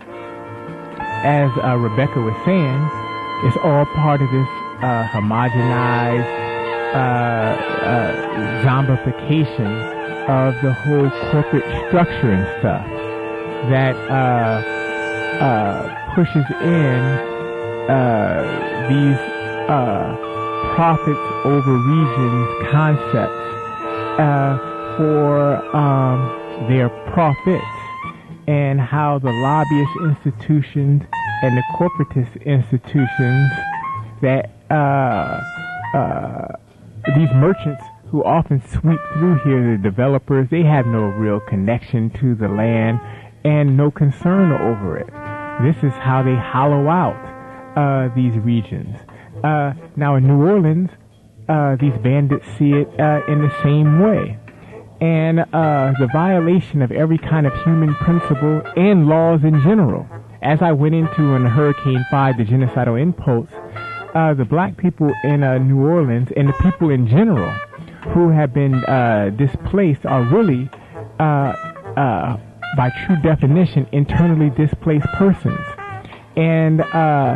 as uh, Rebecca was saying, it's all part of this uh, homogenized uh, uh, zombification of the whole corporate structure and stuff that uh, uh, pushes in uh, these uh, profits over regions concepts uh, for um, their profits, and how the lobbyist institutions and the corporatist institutions that uh, uh, these merchants who often sweep through here, the developers, they have no real connection to the land and no concern over it. This is how they hollow out uh, these regions. Uh, now in New Orleans, uh, these bandits see it uh, in the same way. And uh, the violation of every kind of human principle and laws in general. As I went into in Hurricane five, the genocidal impulse, uh, the black people in uh, New Orleans and the people in general who have been uh, displaced are really, uh, uh, by true definition, internally displaced persons. And uh,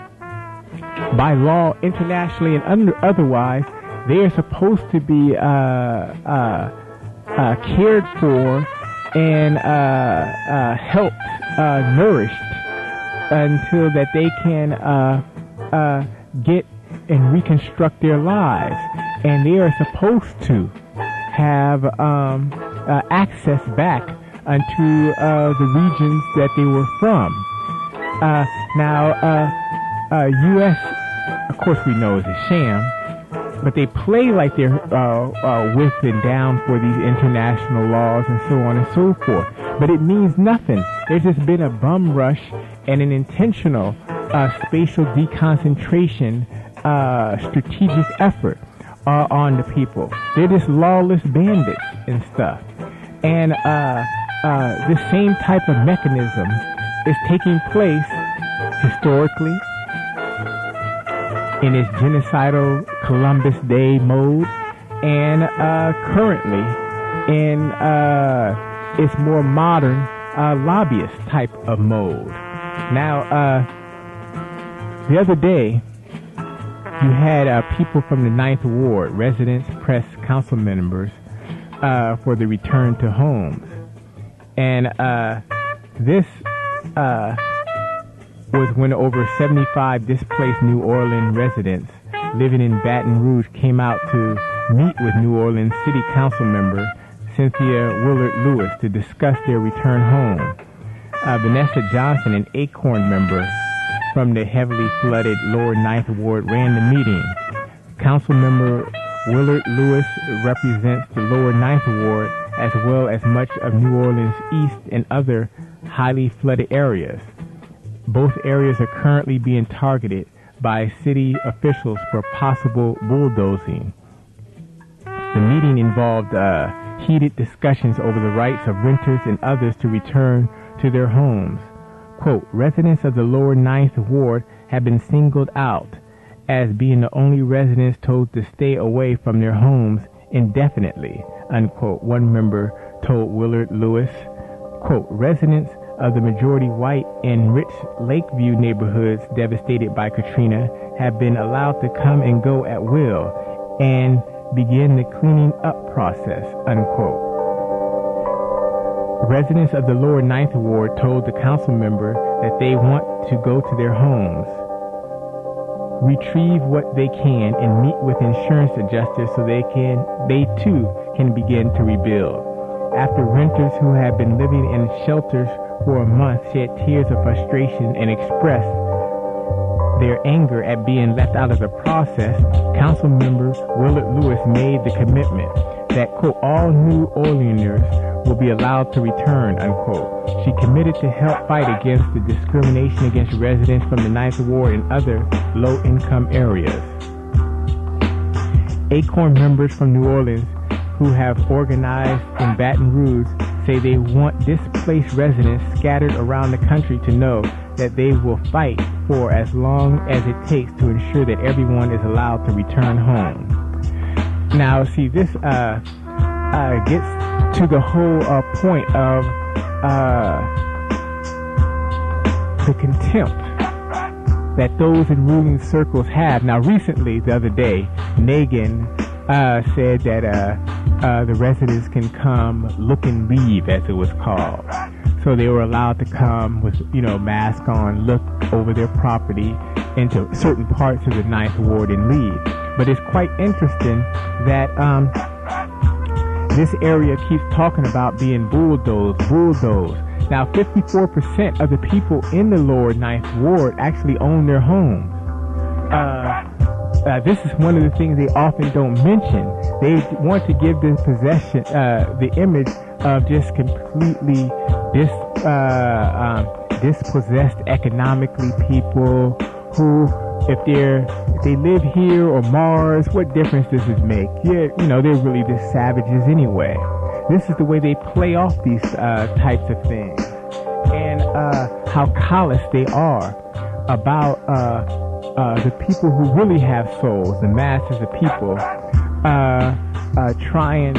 by law, internationally and under, otherwise, they are supposed to be uh, uh, Uh, cared for and uh, uh, helped, uh, nourished until that they can uh, uh, get and reconstruct their lives. And they are supposed to have um, uh, access back unto uh, the regions that they were from. Uh, now, uh, uh, U S, of course we know, is a sham. But they play like they're uh, uh, with and down for these international laws and so on and so forth. But it means nothing. There's just been a bum rush and an intentional uh, spatial deconcentration uh, strategic effort uh, on the people. They're just lawless bandits and stuff. And uh, uh, the same type of mechanism is taking place historically, in its genocidal Columbus Day mode, and uh, currently in uh, its more modern uh, lobbyist type of mode. Now, uh, the other day, you had uh, people from the Ninth Ward, residents, press, council members, uh, for the return to homes. And uh, this uh, was when over seventy-five displaced New Orleans residents living in Baton Rouge came out to meet with New Orleans City Council member Cynthia Willard Lewis to discuss their return home. Uh, Vanessa Johnson, an Acorn member from the heavily flooded Lower Ninth Ward, ran the meeting. Council member Willard Lewis represents the Lower Ninth Ward as well as much of New Orleans East and other highly flooded areas. Both areas are currently being targeted by city officials for possible bulldozing. The meeting involved uh, heated discussions over the rights of renters and others to return to their homes. Quote, residents of the Lower Ninth Ward have been singled out as being the only residents told to stay away from their homes indefinitely, unquote, one member told Willard Lewis. Quote, residents of the majority white and rich Lakeview neighborhoods devastated by Katrina have been allowed to come and go at will and begin the cleaning up process, unquote. Residents of the Lower Ninth Ward told the council member that they want to go to their homes, retrieve what they can, and meet with insurance adjusters so they can, they too can begin to rebuild. After renters who have been living in shelters for a month shed tears of frustration and expressed their anger at being left out of the process, council member Willard Lewis made the commitment that, quote, all New Orleaners will be allowed to return, unquote. She committed to help fight against the discrimination against residents from the Ninth Ward and other low-income areas. ACORN members from New Orleans who have organized in Baton Rouge say they want displaced residents scattered around the country to know that they will fight for as long as it takes to ensure that everyone is allowed to return home. Now, see, this uh, uh, gets to the whole uh, point of uh, the contempt that those in ruling circles have. Now, recently, the other day, Nagin uh, said that uh, uh, the residents can come look and leave, as it was called. So they were allowed to come with, you know, mask on, look over their property into certain parts of the Ninth Ward and leave. But it's quite interesting that um, this area keeps talking about being bulldozed, bulldozed. Now, fifty-four percent of the people in the lower Ninth Ward actually own their homes. Uh, uh, this is one of the things they often don't mention. They want to give the possession, uh, the image of just completely dis, uh, um, dispossessed economically people who, if they're if they live here or Mars, what difference does it make? Yeah, you know, they're really just savages anyway. This is the way they play off these uh, types of things, and uh, how callous they are about uh, uh, the people who really have souls, the masses of people, uh, uh, trying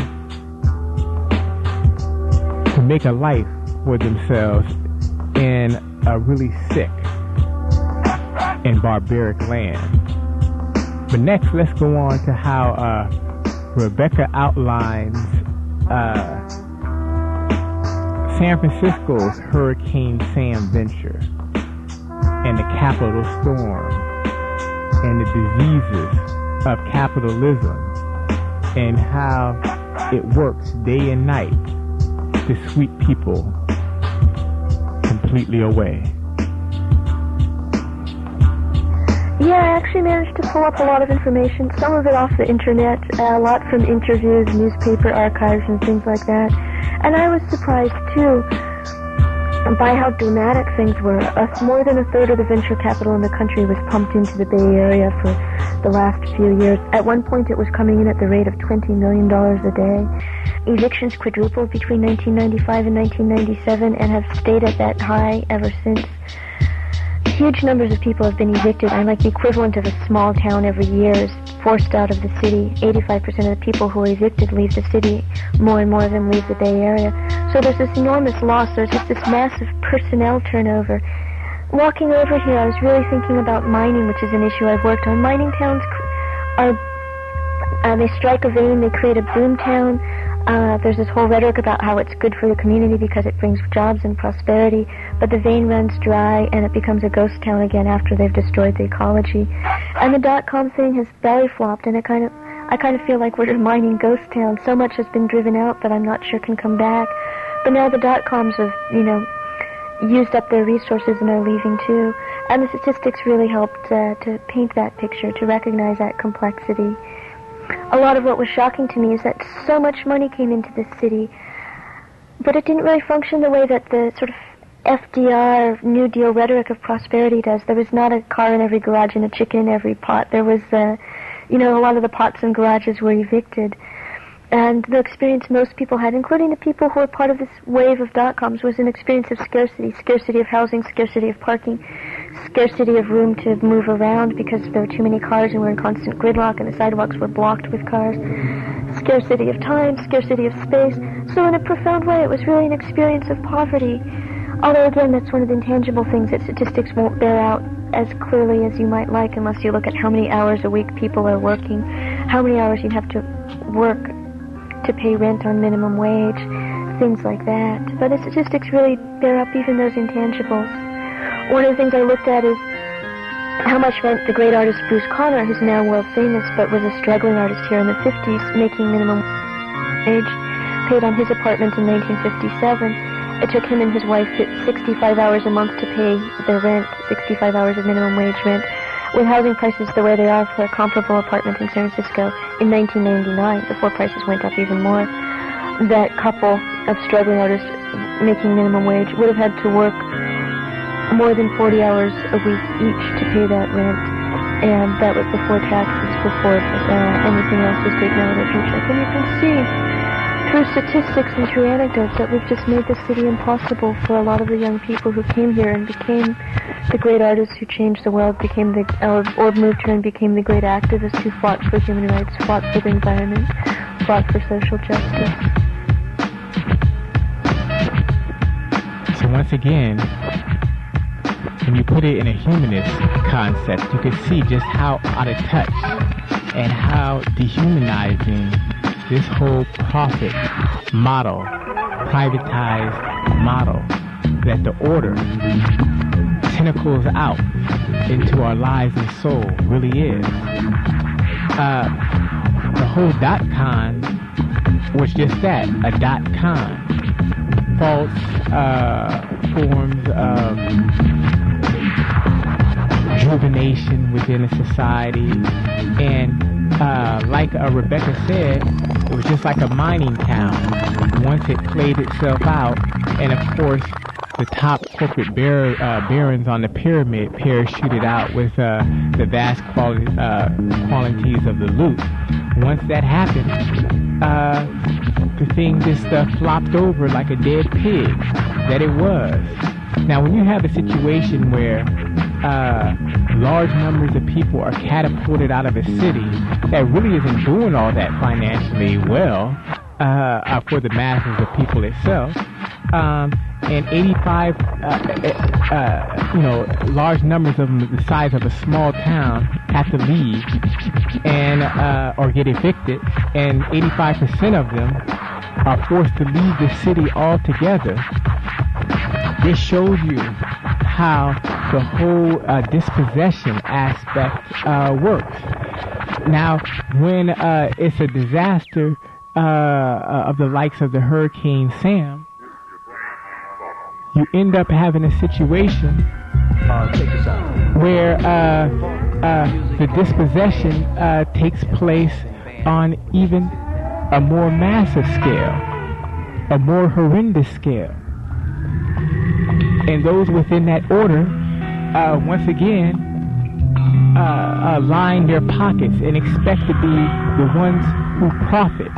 to make a life for themselves in a really sick and barbaric land. But next, let's go on to how uh, Rebecca outlines uh, San Francisco's Hurricane Sam venture and the capital storm and the diseases of capitalism and how it works day and night to sweep people completely away. Yeah, I actually managed to pull up a lot of information, some of it off the internet, a lot from interviews, newspaper archives, and things like that. And I was surprised, too, by how dramatic things were. Uh, more than a third of the venture capital in the country was pumped into the Bay Area for the last few years. At one point, it was coming in at the rate of twenty million dollars a day. Evictions quadrupled between nineteen ninety-five and nineteen ninety-seven and have stayed at that high ever since. Huge numbers of people have been evicted, and like the equivalent of a small town every year is forced out of the city. eighty-five percent of the people who are evicted leave the city. More and more of them leave the Bay Area. So there's this enormous loss. There's just this massive personnel turnover. Walking over here, I was really thinking about mining, which is an issue I've worked on. Mining towns are, uh, they strike a vein, they create a boom town. Uh, there's this whole rhetoric about how it's good for the community because it brings jobs and prosperity, but the vein runs dry and it becomes a ghost town again after they've destroyed the ecology. And the dot-com thing has belly flopped, and it kind of, I kind of feel like we're a mining ghost town. So much has been driven out that I'm not sure can come back. But now the dot-coms have, you know, used up their resources and are leaving too. And the statistics really helped uh, to paint that picture, to recognize that complexity. A lot of what was shocking to me is that so much money came into this city, but it didn't really function the way that the sort of F D R, New Deal rhetoric of prosperity does. There was not a car in every garage and a chicken in every pot. There was, uh, you know, a lot of the pots and garages were evicted. And the experience most people had, including the people who were part of this wave of dot-coms, was an experience of scarcity. Scarcity of housing, scarcity of parking, scarcity of room to move around because there were too many cars and we're in constant gridlock and the sidewalks were blocked with cars. Scarcity of time, scarcity of space. So in a profound way, it was really an experience of poverty. Although, again, that's one of the intangible things that statistics won't bear out as clearly as you might like unless you look at how many hours a week people are working, how many hours you have to work to pay rent on minimum wage, things like that. But the statistics really bear up even those intangibles. One of the things I looked at is how much rent the great artist Bruce Conner, who's now world famous but was a struggling artist here in the fifties, making minimum wage, paid on his apartment in nineteen fifty-seven. It took him and his wife sixty-five hours a month to pay their rent, sixty-five hours of minimum wage rent. with housing prices the way they are for a comparable apartment in San Francisco in nineteen ninety-nine, before prices went up even more, that couple of struggling artists making minimum wage would have had to work more than forty hours a week each to pay that rent, and that was before taxes, before uh, anything else was taken out of their paycheck. And you can see through statistics and through anecdotes that we've just made the city impossible for a lot of the young people who came here and became the great artists who changed the world, became the, or, or moved here and became the great activists who fought for human rights, fought for the environment, fought for social justice. So once again, when you put it in a humanist concept, you can see just how out of touch and how dehumanizing this whole profit model, privatized model, that the order tentacles out into our lives and soul really is. Uh, the whole dot-com was just that, a dot-com. False uh, forms of rejuvenation within a society. And uh, like uh, Rebecca said, it was just like a mining town. Once it played itself out, and of course, the top corporate bar- uh, barons on the pyramid parachuted out with uh, the vast quali- uh, qualities of the loot. Once that happened, uh, the thing just uh, flopped over like a dead pig that it was. Now, when you have a situation where uh, large numbers of people are catapulted out of a city that really isn't doing all that financially well uh, uh, for the masses of people itself, um, and eighty-five, uh, uh, you know, large numbers of them the size of a small town have to leave and uh, or get evicted, and eighty-five percent of them are forced to leave the city altogether. This shows you how the whole uh, dispossession aspect uh, works. Now, when uh, it's a disaster uh, uh, of the likes of the Hurricane Sam, you end up having a situation where uh, uh, the dispossession uh, takes place on even a more massive scale, a more horrendous scale. And those within that order, uh, once again, uh, uh, line their pockets and expect to be the ones who profit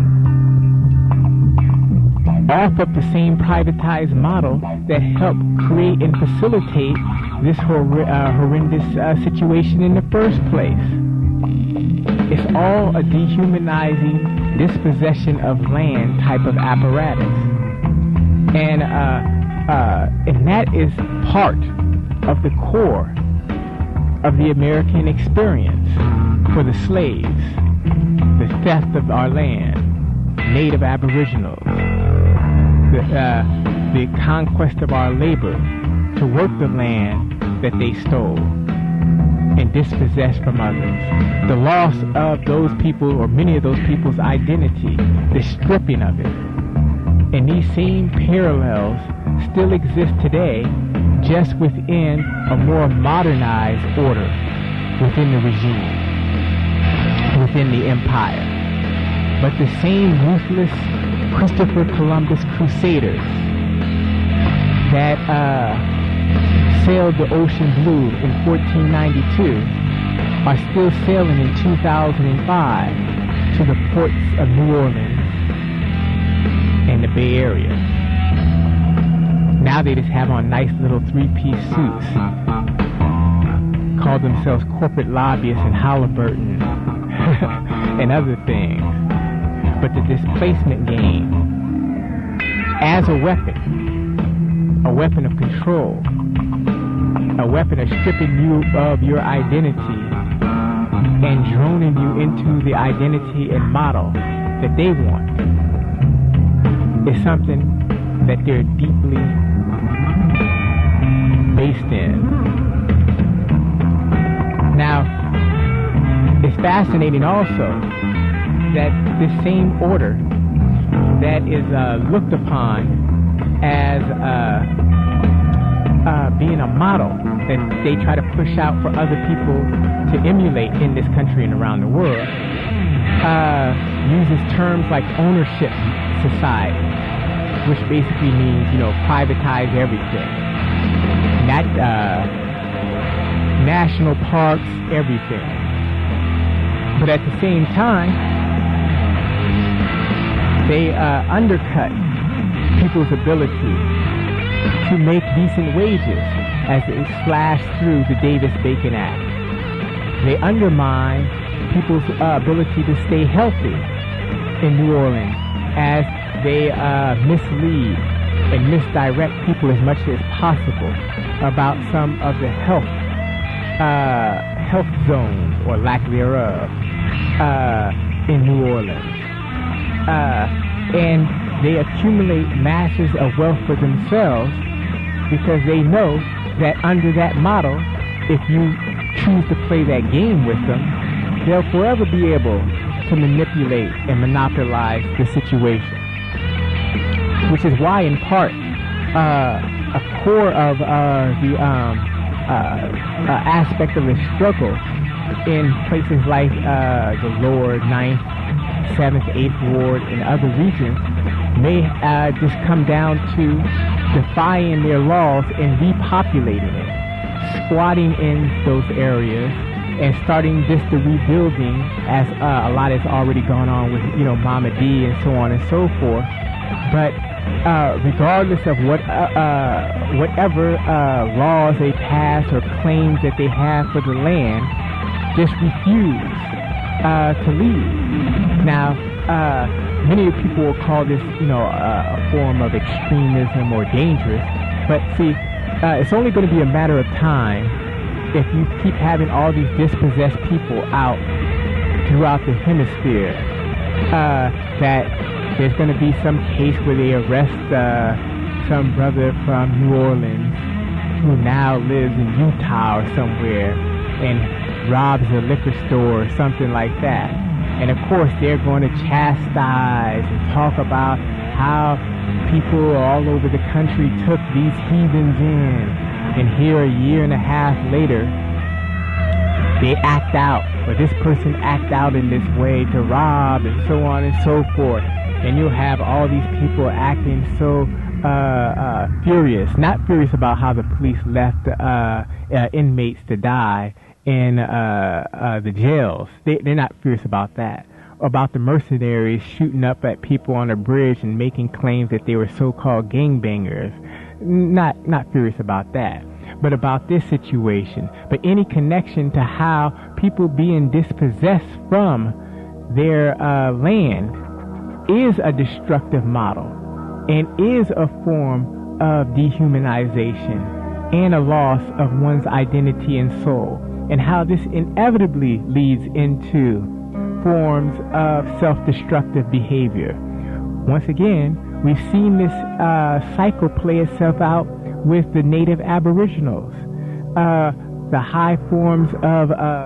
off of the same privatized model that helped create and facilitate this hor- uh, horrendous uh, situation in the first place. It's all a dehumanizing dispossession of land type of apparatus. And, uh, uh, and that is part of the core of the American experience for the slaves, the theft of our land, native aboriginals, the, uh, the conquest of our labor to work the land that they stole and dispossessed from others, the loss of those people or many of those people's identity, the stripping of it. And these same parallels still exist today, just within a more modernized order within the regime, within the empire. But the same ruthless Christopher Columbus crusaders that uh, sailed the ocean blue in fourteen ninety-two are still sailing in two thousand five to the ports of New Orleans and the Bay Area. Now they just have on nice little three-piece suits, call themselves corporate lobbyists in Halliburton and other things. But the displacement game as a weapon, a weapon of control, a weapon of stripping you of your identity and droning you into the identity and model that they want, is something that they're deeply based in. Now, it's fascinating also that this same order that is uh, looked upon as uh, uh, being a model that they try to push out for other people to emulate in this country and around the world, uh, uses terms like ownership society, which basically means, you know, privatize everything. Not, uh, national parks, everything. But at the same time, they uh, undercut people's ability to make decent wages as it slashed through the Davis-Bacon Act. They undermine people's uh, ability to stay healthy in New Orleans as they uh, mislead and misdirect people as much as possible about some of the health uh, health zones or lack thereof uh, in New Orleans. Uh, and they accumulate masses of wealth for themselves because they know that under that model, if you choose to play that game with them, they'll forever be able to manipulate and monopolize the situation. Which is why, in part, uh, a core of uh, the um, uh, uh, aspect of the struggle in places like uh, the lower ninth, seventh, eighth Ward and other regions may uh, just come down to defying their laws and repopulating it, squatting in those areas and starting just the rebuilding, as uh, a lot has already gone on with, you know, Mama D and so on and so forth. But uh, regardless of what uh, uh, whatever uh, laws they pass or claims that they have for the land, just refuse uh, to leave. Now, uh, many people will call this, you know, uh, a form of extremism or dangerous. But see, uh, it's only going to be a matter of time if you keep having all these dispossessed people out throughout the hemisphere, uh, that there's going to be some case where they arrest uh, some brother from New Orleans who now lives in Utah or somewhere and robs a liquor store or something like that. And of course, they're going to chastise and talk about how people all over the country took these heathens in. And here, a year and a half later, they act out, or this person act out in this way to rob and so on and so forth. And you'll have all these people acting so uh, uh, furious, not furious about how the police left uh, uh, inmates to die in uh, uh, the jails. They, they're not furious about that. About the mercenaries shooting up at people on a bridge and making claims that they were so-called gangbangers. Not, not furious about that, but about this situation. But any connection to how people being dispossessed from their uh, land is a destructive model and is a form of dehumanization and a loss of one's identity and soul, and how this inevitably leads into forms of self-destructive behavior. Once again, we've seen this uh, cycle play itself out with the native aboriginals. Uh, the high forms of uh,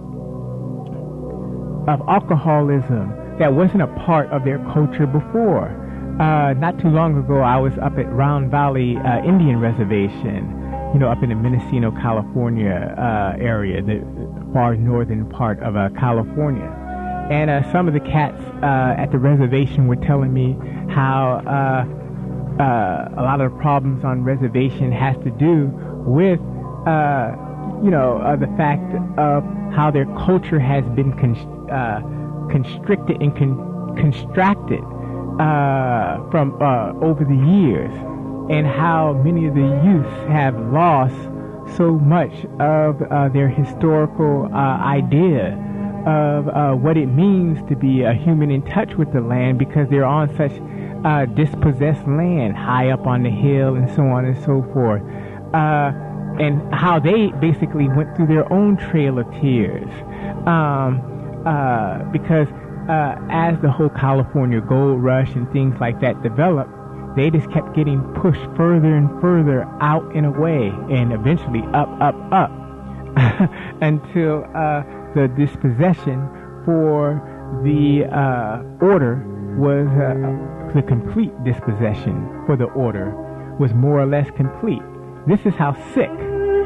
of alcoholism that wasn't a part of their culture before. Uh, not too long ago, I was up at Round Valley uh, Indian Reservation, you know, up in the Mendocino, California uh, area, the far northern part of uh, California. And uh, some of the cats uh, at the reservation were telling me how uh, uh, a lot of the problems on reservation has to do with, uh, you know, uh, the fact of how their culture has been con- uh, constricted and con- constructed uh, from uh, over the years, and how many of the youths have lost so much of uh, their historical uh, idea of uh, what it means to be a human in touch with the land, because they're on such uh, dispossessed land high up on the hill and so on and so forth, uh, and how they basically went through their own trail of tears, um, uh, because uh, as the whole California gold rush and things like that developed, they just kept getting pushed further and further out and away, and eventually up, up, up, until uh, the dispossession for the uh, order was, uh, the complete dispossession for the order was more or less complete. This is how sick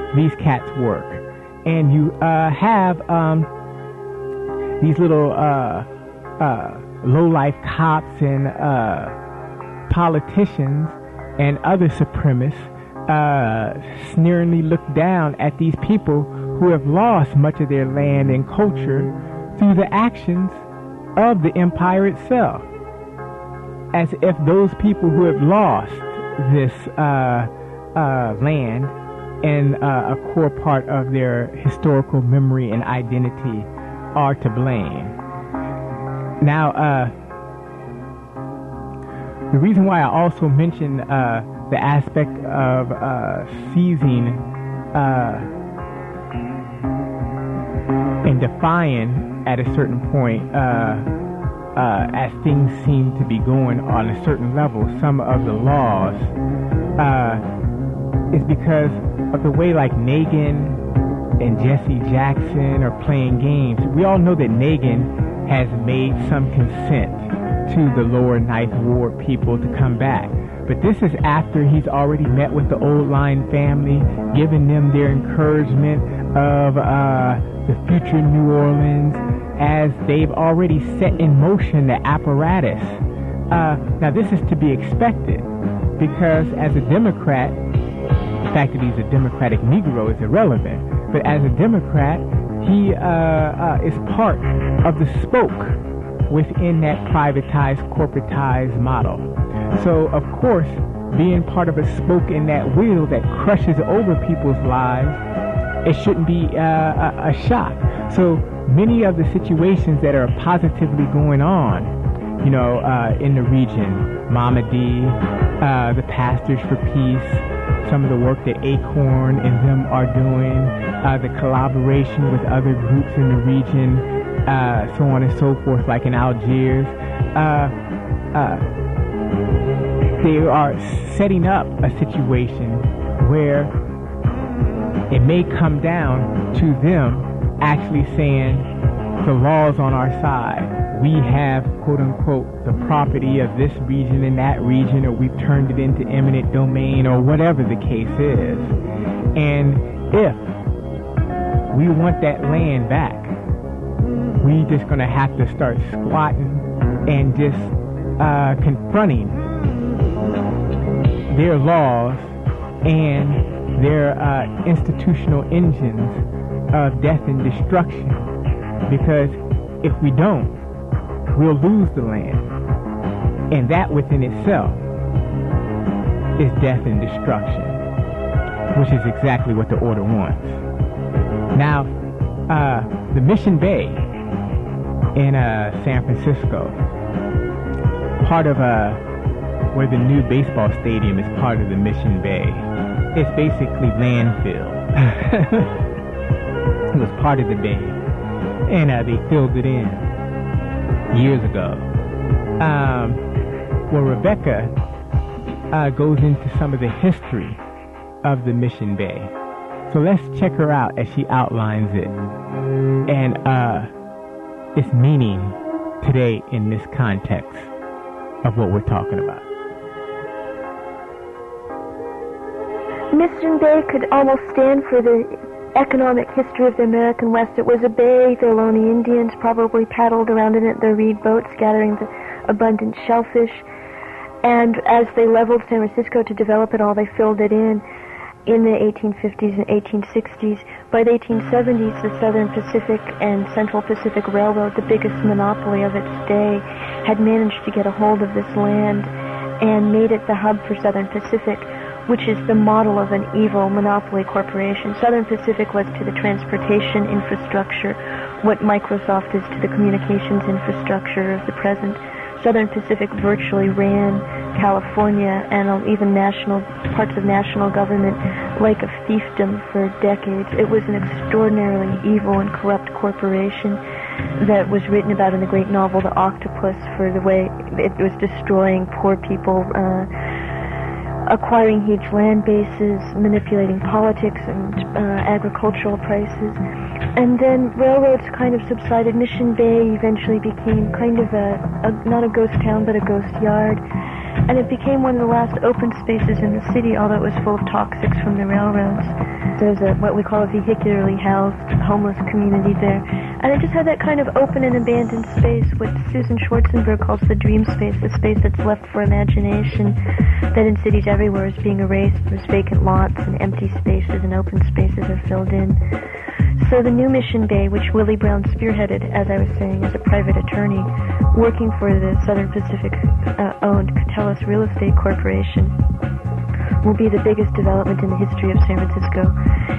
these cats work. And you uh, have um, these little uh, uh, low-life cops and uh, politicians and other supremacists uh, sneeringly look down at these people who have lost much of their land and culture through the actions of the empire itself. As if those people who have lost this uh, uh, land and uh, a core part of their historical memory and identity are to blame. Now, uh, the reason why I also mentioned uh, the aspect of uh, seizing uh, and defying at a certain point, uh, uh, as things seem to be going on a certain level, some of the laws, uh, is because of the way like Nagin and Jesse Jackson are playing games. We all know that Nagin has made some consent to the lower Ninth Ward people to come back. But this is after he's already met with the Old Line family, given them their encouragement of uh, the future New Orleans, as they've already set in motion the apparatus. Uh, now this is to be expected, because as a Democrat, the fact that he's a Democratic Negro is irrelevant, but as a Democrat, he uh, uh, is part of the spoke within that privatized, corporatized model. So, of course, being part of a spoke in that wheel that crushes over people's lives, it shouldn't be uh, a, a shock. So many of the situations that are positively going on, you know, uh, in the region, Mama D, uh, the Pastors for Peace, some of the work that Acorn and them are doing, uh, the collaboration with other groups in the region, uh, so on and so forth, like in Algiers, uh, uh, they are setting up a situation where it may come down to them actually saying the law's on our side. We have, quote unquote, the property of this region and that region, or we've turned it into eminent domain, or whatever the case is. And if we want that land back, we just gonna have to start squatting and just uh, confronting their laws and their uh, institutional engines of death and destruction. Because if we don't, we'll lose the land. And that within itself is death and destruction, which is exactly what the order wants. Now, uh, the Mission Bay in uh, San Francisco, part of uh, where the new baseball stadium is part of the Mission Bay, it's basically landfill. It was part of the bay, and uh, they filled it in years ago. Um, well, Rebecca uh, goes into some of the history of the Mission Bay. So let's check her out as she outlines it and uh, its meaning today in this context of what we're talking about. Mission Bay could almost stand for the economic history of the American West. It was a bay. The Ohlone Indians probably paddled around in it, their reed boats, gathering the abundant shellfish. And as they leveled San Francisco to develop it all, they filled it in in the eighteen fifties and eighteen sixties. By the eighteen seventies, the Southern Pacific and Central Pacific Railroad, the biggest monopoly of its day, had managed to get a hold of this land and made it the hub for Southern Pacific, which is the model of an evil monopoly corporation. Southern Pacific was to the transportation infrastructure what Microsoft is to the communications infrastructure of the present. Southern Pacific virtually ran California and even national parts of national government like a fiefdom for decades. It was an extraordinarily evil and corrupt corporation that was written about in the great novel The Octopus for the way it was destroying poor people, uh, acquiring huge land bases, manipulating politics and uh, agricultural prices. And then railroads kind of subsided. Mission Bay eventually became kind of a, a, not a ghost town, but a ghost yard. And it became one of the last open spaces in the city, although it was full of toxics from the railroads. There's a what we call a vehicularly housed homeless community there. And it just had that kind of open and abandoned space, what Susan Schwarzenberg calls the dream space, the space that's left for imagination, that in cities everywhere is being erased. There's vacant lots and empty spaces and open spaces are filled in. So the new Mission Bay, which Willie Brown spearheaded, as I was saying, as a private attorney, working for the Southern Pacific-owned uh, Catellus Real Estate Corporation, will be the biggest development in the history of San Francisco.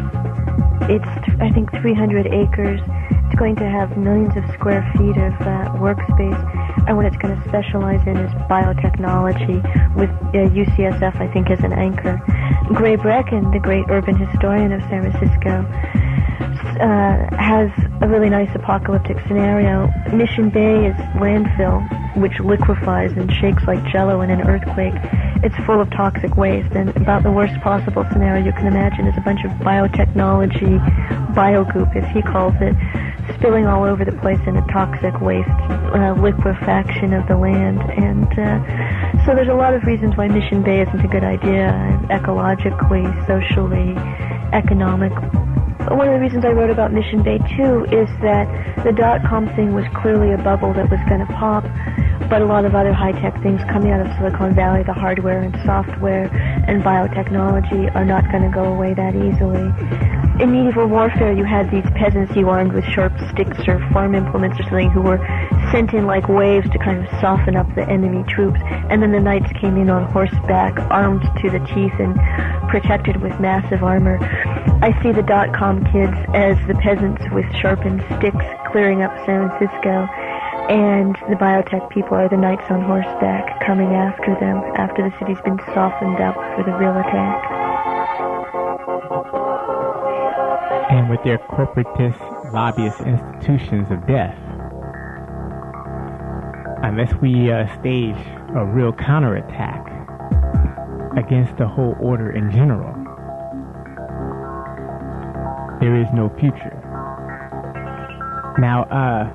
It's, I think, three hundred acres. It's going to have millions of square feet of uh, workspace, and what it's going to specialize in is biotechnology, with uh, U C S F, I think, as an anchor. Gray Brecken, the great urban historian of San Francisco, uh, has a really nice apocalyptic scenario. Mission Bay is landfill, which liquefies and shakes like jello in an earthquake. It's full of toxic waste, and about the worst possible scenario you can imagine is a bunch of biotechnology, biogoop, as he calls it, spilling all over the place in a toxic waste uh, liquefaction of the land. And uh, so there's a lot of reasons why Mission Bay isn't a good idea, ecologically, socially, economic. One of the reasons I wrote about Mission Bay, too, is that the dot-com thing was clearly a bubble that was going to pop, but a lot of other high-tech things coming out of Silicon Valley, the hardware and software and biotechnology, are not going to go away that easily. In medieval warfare, you had these peasants you armed with sharp sticks or farm implements or something who were sent in like waves to kind of soften up the enemy troops, and then the knights came in on horseback, armed to the teeth and protected with massive armor. I see the dot-com kids as the peasants with sharpened sticks clearing up San Francisco, and the biotech people are the knights on horseback coming after them after the city's been softened up for the real attack. And with their corporatist, lobbyist institutions of death, unless we uh, stage a real counterattack against the whole order in general, there is no future. Now, uh,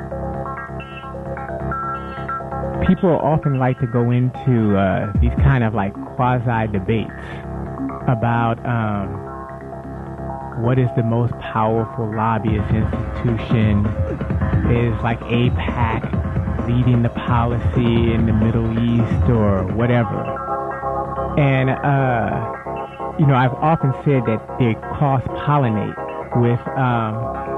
people often like to go into uh, these kind of like quasi-debates about um, what is the most powerful lobbyist institution. Is like AIPAC leading the policy in the Middle East or whatever. And, uh, you know, I've often said that they cross-pollinate with um,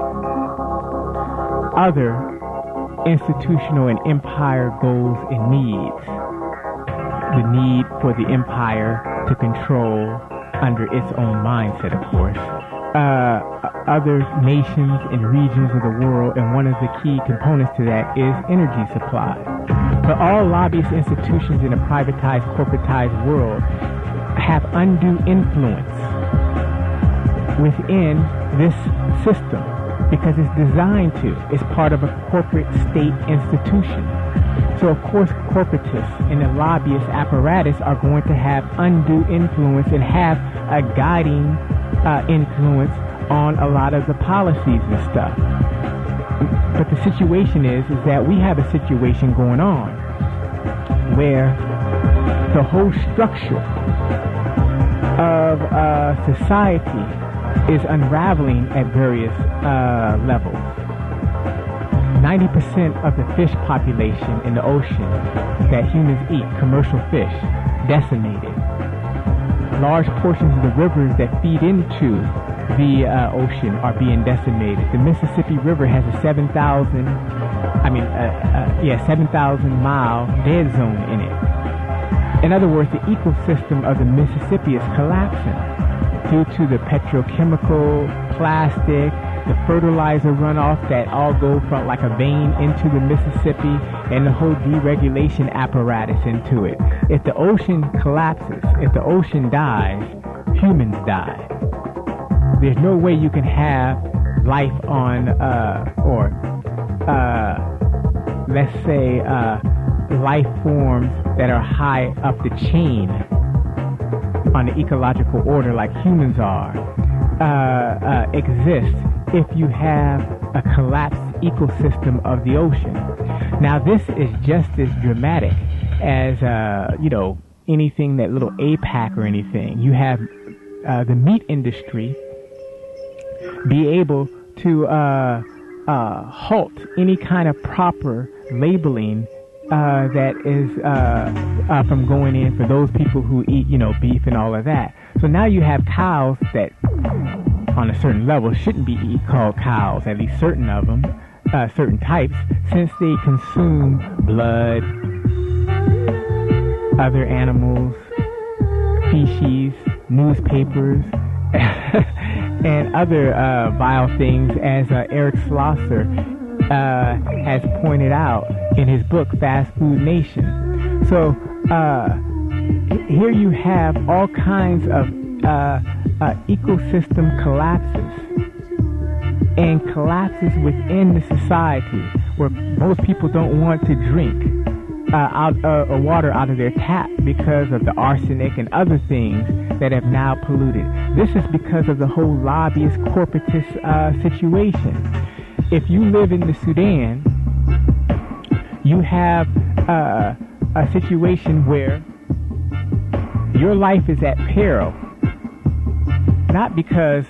other institutional and empire goals and needs. The need for the empire to control under its own mindset, of course, uh, other nations and regions of the world, and one of the key components to that is energy supply. But all lobbyist institutions in a privatized, corporatized world have undue influence within this system because it's designed to. It's part of a corporate state institution. So, of course, corporatists and the lobbyist apparatus are going to have undue influence and have a guiding uh, influence on a lot of the policies and stuff. But the situation is, is that we have a situation going on where the whole structure of uh, society is unraveling at various uh, levels. ninety percent of the fish population in the ocean that humans eat, commercial fish, decimated. Large portions of the rivers that feed into the uh, ocean are being decimated. The Mississippi River has a seven thousand, I mean, uh, uh, yeah, seven thousand mile dead zone in it. In other words, the ecosystem of the Mississippi is collapsing due to the petrochemical, plastic, the fertilizer runoff that all go from like a vein into the Mississippi, and the whole deregulation apparatus into it. If the ocean collapses, if the ocean dies, humans die. There's no way you can have life on, uh, or, uh, let's say, uh, life forms that are high up the chain on the ecological order like humans are, uh, uh, exist if you have a collapsed ecosystem of the ocean. Now, this is just as dramatic as, uh, you know, anything that little AIPAC or anything. You have uh, the meat industry be able to uh, uh, halt any kind of proper labeling uh, that is uh, uh, from going in for those people who eat, you know, beef and all of that. So now you have cows that, on a certain level, shouldn't be eat, called cows, at least certain of them, uh, certain types, since they consume blood, other animals, feces, newspapers, and other uh, vile things, as uh, Eric Schlosser uh, has pointed out in his book, Fast Food Nation. So uh, here you have all kinds of uh, uh, ecosystem collapses, and collapses within the society where most people don't want to drink uh, out uh, or water out of their tap because of the arsenic and other things that have now polluted. This is because of the whole lobbyist corporatist uh, situation. If you live in the Sudan, you have uh, a situation where your life is at peril, not because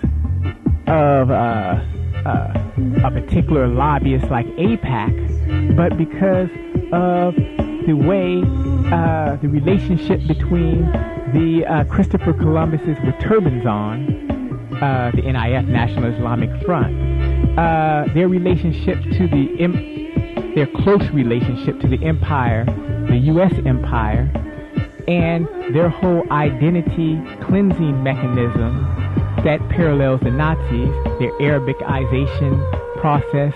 of uh, uh, a particular lobbyist like AIPAC, but because of the way uh, the relationship between the uh, Christopher Columbuses with turbans on, uh, the N I F, National Islamic Front, uh, their relationship to the, em- their close relationship to the empire, the U S empire, and their whole identity cleansing mechanism that parallels the Nazis, their Arabicization process,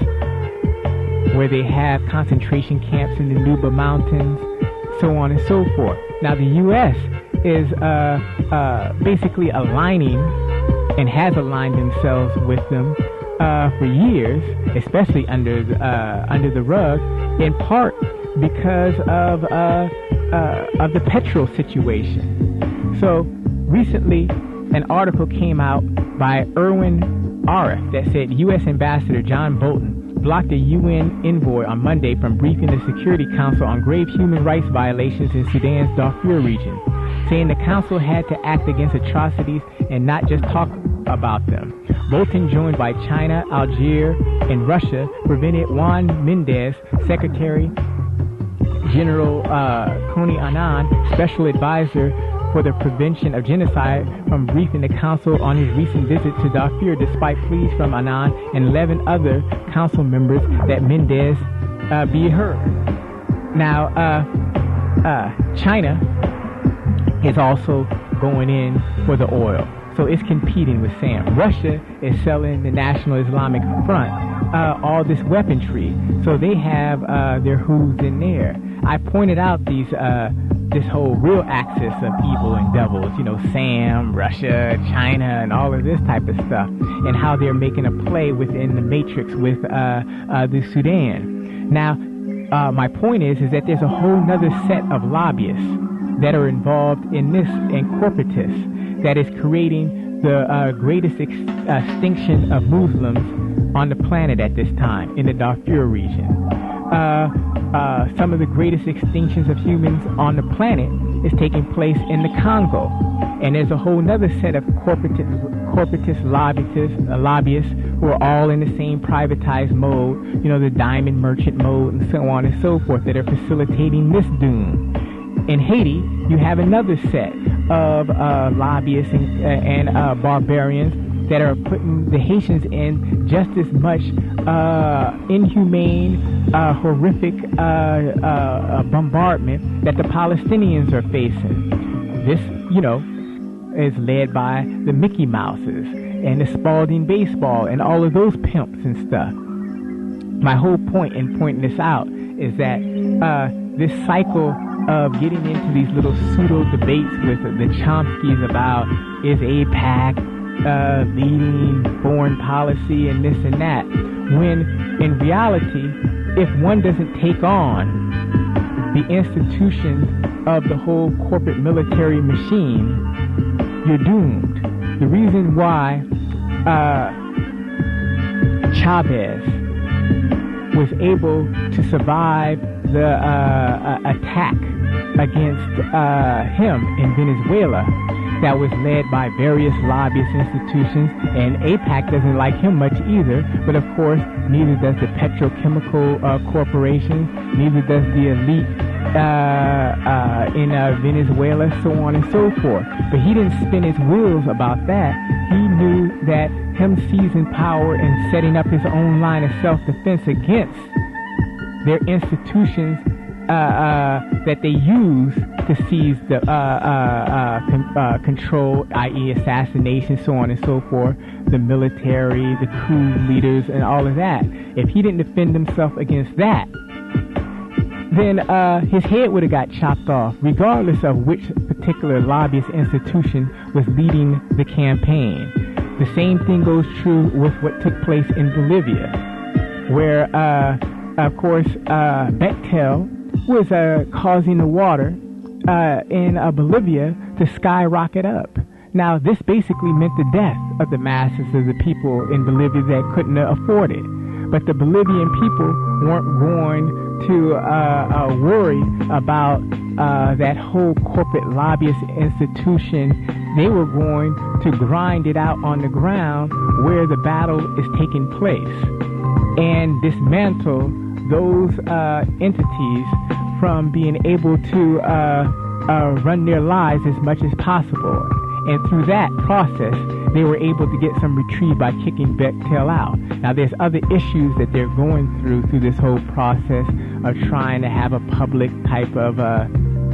where they have concentration camps in the Nuba Mountains, so on and so forth. Now the U S is uh, uh, basically aligning and has aligned themselves with them uh, for years, especially under the, uh, under the rug, in part because of uh, uh, of the petrol situation. So recently, an article came out by Erwin Arif that said U S Ambassador John Bolton blocked a U N envoy on Monday from briefing the Security Council on grave human rights violations in Sudan's Darfur region, saying the council had to act against atrocities and not just talk about them. Bolton, joined by China, Algeria, and Russia, prevented Juan Mendez, Secretary General uh, Kony Annan, Special Advisor for the Prevention of Genocide, from briefing the council on his recent visit to Darfur, despite pleas from Annan and eleven other council members that Mendez uh, be heard. Now, uh, uh, China is also going in for the oil, so it's competing with SAM. Russia is selling the National Islamic Front uh, all this weaponry, so they have uh, their who's in there. I pointed out these uh, this whole real axis of evil and devils, you know, SAM, Russia, China, and all of this type of stuff, and how they're making a play within the matrix with uh, uh, the Sudan. Now, uh, my point is, is that there's a whole nother set of lobbyists that are involved in this, and corporatists, that is creating the uh, greatest ex- extinction of Muslims on the planet at this time in the Darfur region. Uh, uh, some of the greatest extinctions of humans on the planet is taking place in the Congo. And there's a whole nother set of corporatist, corporatist lobbyists, uh, lobbyists who are all in the same privatized mode, you know, the diamond merchant mode and so on and so forth, that are facilitating this doom. In Haiti, you have another set of uh, lobbyists and, uh, and uh, barbarians that are putting the Haitians in just as much uh, inhumane, uh, horrific uh, uh, bombardment that the Palestinians are facing. This, you know, is led by the Mickey Mouses and the Spalding baseball and all of those pimps and stuff. My whole point in pointing this out is that uh, this cycle of getting into these little pseudo debates with the Chomskys about is AIPAC uh, leading foreign policy and this and that, when in reality, if one doesn't take on the institutions of the whole corporate military machine, you're doomed. The reason why uh, Chavez was able to survive the uh, uh, attack against uh, him in Venezuela that was led by various lobbyist institutions, and AIPAC doesn't like him much either, but of course neither does the petrochemical uh, corporations, neither does the elite uh, uh, in uh, Venezuela, so on and so forth. But he didn't spin his wheels about that. He knew that him seizing power and setting up his own line of self-defense against their institutions uh, uh, that they use to seize the uh, uh, uh, con- uh, control, that is assassination, so on and so forth, the military, the coup leaders, and all of that. If he didn't defend himself against that, then uh, his head would have got chopped off, regardless of which particular lobbyist institution was leading the campaign. The same thing goes true with what took place in Bolivia, where, uh, of course, uh, Bechtel was uh, causing the water uh, in uh, Bolivia to skyrocket up. Now, this basically meant the death of the masses of the people in Bolivia that couldn't afford it. But the Bolivian people weren't going to uh, uh, worry about uh, that whole corporate lobbyist institution. They were going to grind it out on the ground where the battle is taking place and dismantle those uh, entities from being able to uh, uh, run their lives as much as possible. And through that process, they were able to get some retrieve by kicking Bechtel out. Now, there's other issues that they're going through through this whole process of trying to have a public type of, uh,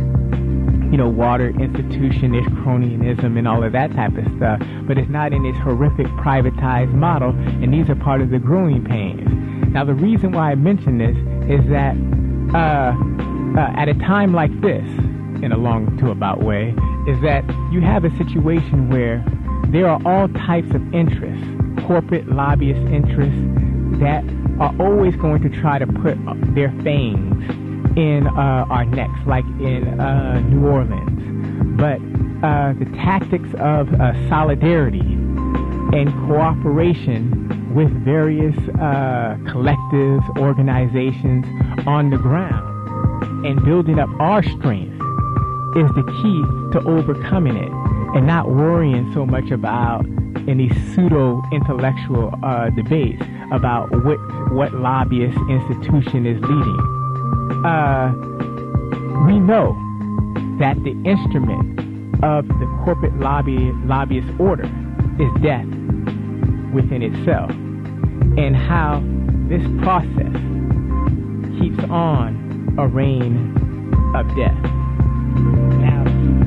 you know, water institution. There's cronyism and all of that type of stuff. But it's not in this horrific privatized model, and these are part of the growing pains. Now, the reason why I mention this is that uh, uh, at a time like this, in a long to about way, is that you have a situation where there are all types of interests, corporate lobbyist interests, that are always going to try to put their fangs in uh, our necks, like in uh, New Orleans. But uh, the tactics of uh, solidarity and cooperation with various uh, collectives, organizations on the ground, and building up our strength is the key to overcoming it, and not worrying so much about any pseudo-intellectual uh, debates about what what lobbyist institution is leading. Uh, we know that the instrument of the corporate lobby lobbyist order is death within itself, and how this process keeps on a reign of death. Now,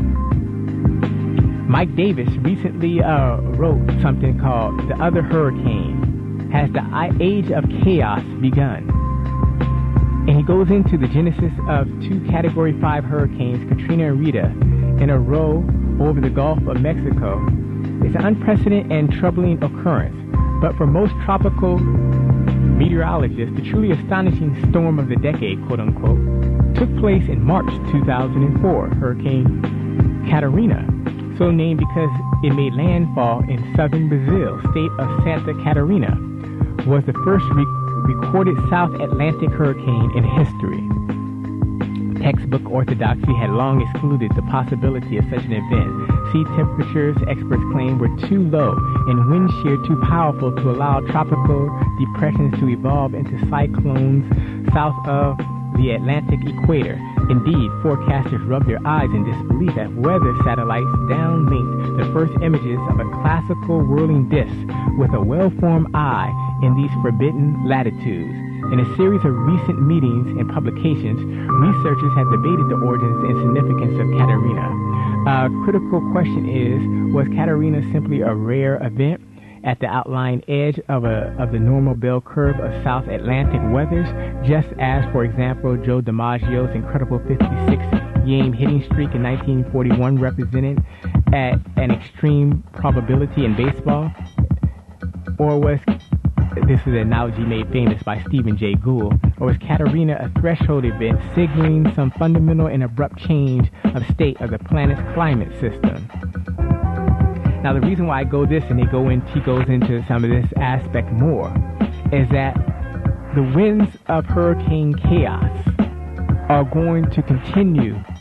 Mike Davis recently uh, wrote something called "The Other Hurricane: Has the Age of Chaos Begun?" And he goes into the genesis of two Category five hurricanes, Katrina and Rita, in a row over the Gulf of Mexico. It's an unprecedented and troubling occurrence, but for most tropical meteorologists, the truly astonishing storm of the decade, quote-unquote, took place in March two thousand four. Hurricane Catarina, so named because it made landfall in southern Brazil, state of Santa Catarina, was the first re- recorded South Atlantic hurricane in history. Textbook orthodoxy had long excluded the possibility of such an event. Sea temperatures, experts claim, were too low and wind shear too powerful to allow tropical depressions to evolve into cyclones south of the Atlantic equator. Indeed, forecasters rubbed their eyes in disbelief as weather satellites downlinked the first images of a classical whirling disk with a well-formed eye in these forbidden latitudes. In a series of recent meetings and publications, researchers have debated the origins and significance of Catarina. A critical question is, was Catarina simply a rare event at the outlying edge of a of the normal bell curve of South Atlantic weathers, just as, for example, Joe DiMaggio's incredible fifty-six-game hitting streak in nineteen forty-one represented at an extreme probability in baseball? Or was, this is an analogy made famous by Stephen Jay Gould, or was Catarina a threshold event signaling some fundamental and abrupt change of state of the planet's climate system? Now, the reason why I go this, and they go in, he goes into some of this aspect more, is that the winds of hurricane chaos are going to continue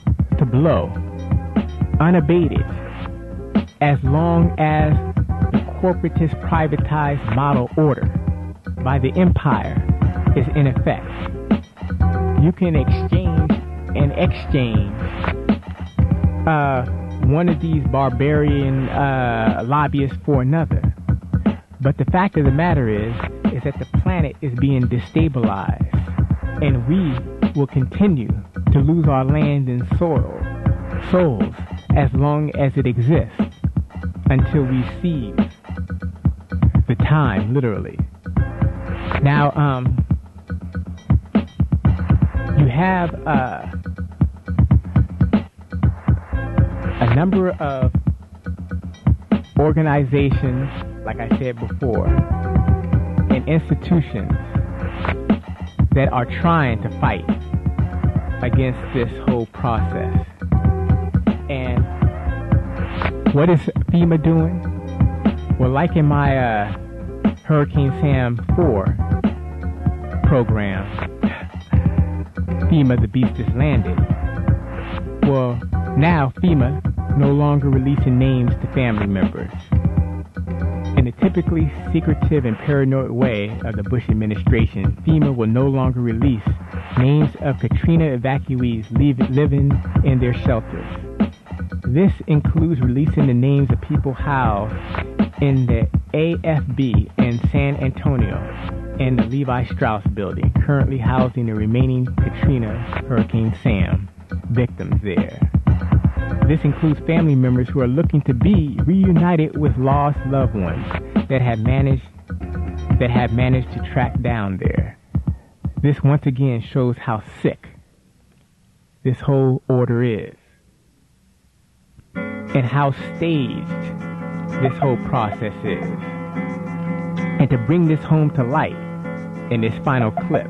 to blow, unabated, as long as the corporatist privatized model order by the empire is in effect. You can exchange and exchange uh, one of these barbarian uh, lobbyists for another. But the fact of the matter is, is that the planet is being destabilized, and we will continue to lose our land and soil, souls, as long as it exists, until we seize the time, literally. Now, um, you have uh, a number of organizations, like I said before, and institutions that are trying to fight against this whole process. And what is FEMA doing? Well, like in my uh, Hurricane Sam four program, FEMA, the beast has landed. Well, now FEMA no longer releasing names to family members. In the typically secretive and paranoid way of the Bush administration, FEMA will no longer release names of Katrina evacuees leave, living in their shelters. This includes releasing the names of people housed in the A F B in San Antonio and the Levi Strauss building, currently housing the remaining Katrina Hurricane Sam victims there. This includes family members who are looking to be reunited with lost loved ones that have managed that have managed to track down there. This once again shows how sick this whole order is, and how staged this whole process is. And to bring this home to light in this final clip,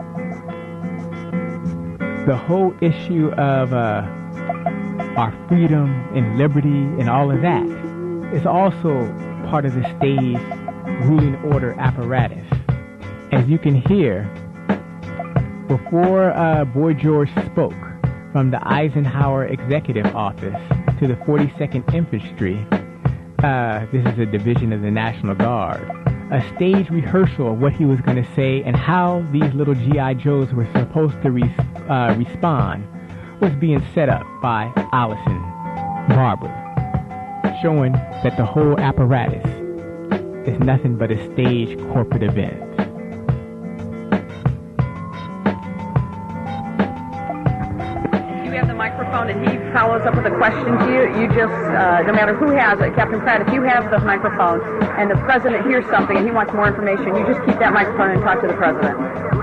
the whole issue of uh, our freedom and liberty and all of that is also part of the staged ruling order apparatus. As you can hear, before uh, Boy George spoke from the Eisenhower Executive Office to the forty-second Infantry, uh, this is a division of the National Guard, a stage rehearsal of what he was going to say and how these little G I Joes were supposed to re- uh, respond was being set up by Allison Barber, showing that the whole apparatus is nothing but a staged corporate event. You have the microphone and he follows up with a question to you. You just, uh, no matter who has it, Captain Pratt, if you have the microphone and the president hears something and he wants more information, you just keep that microphone and talk to the president.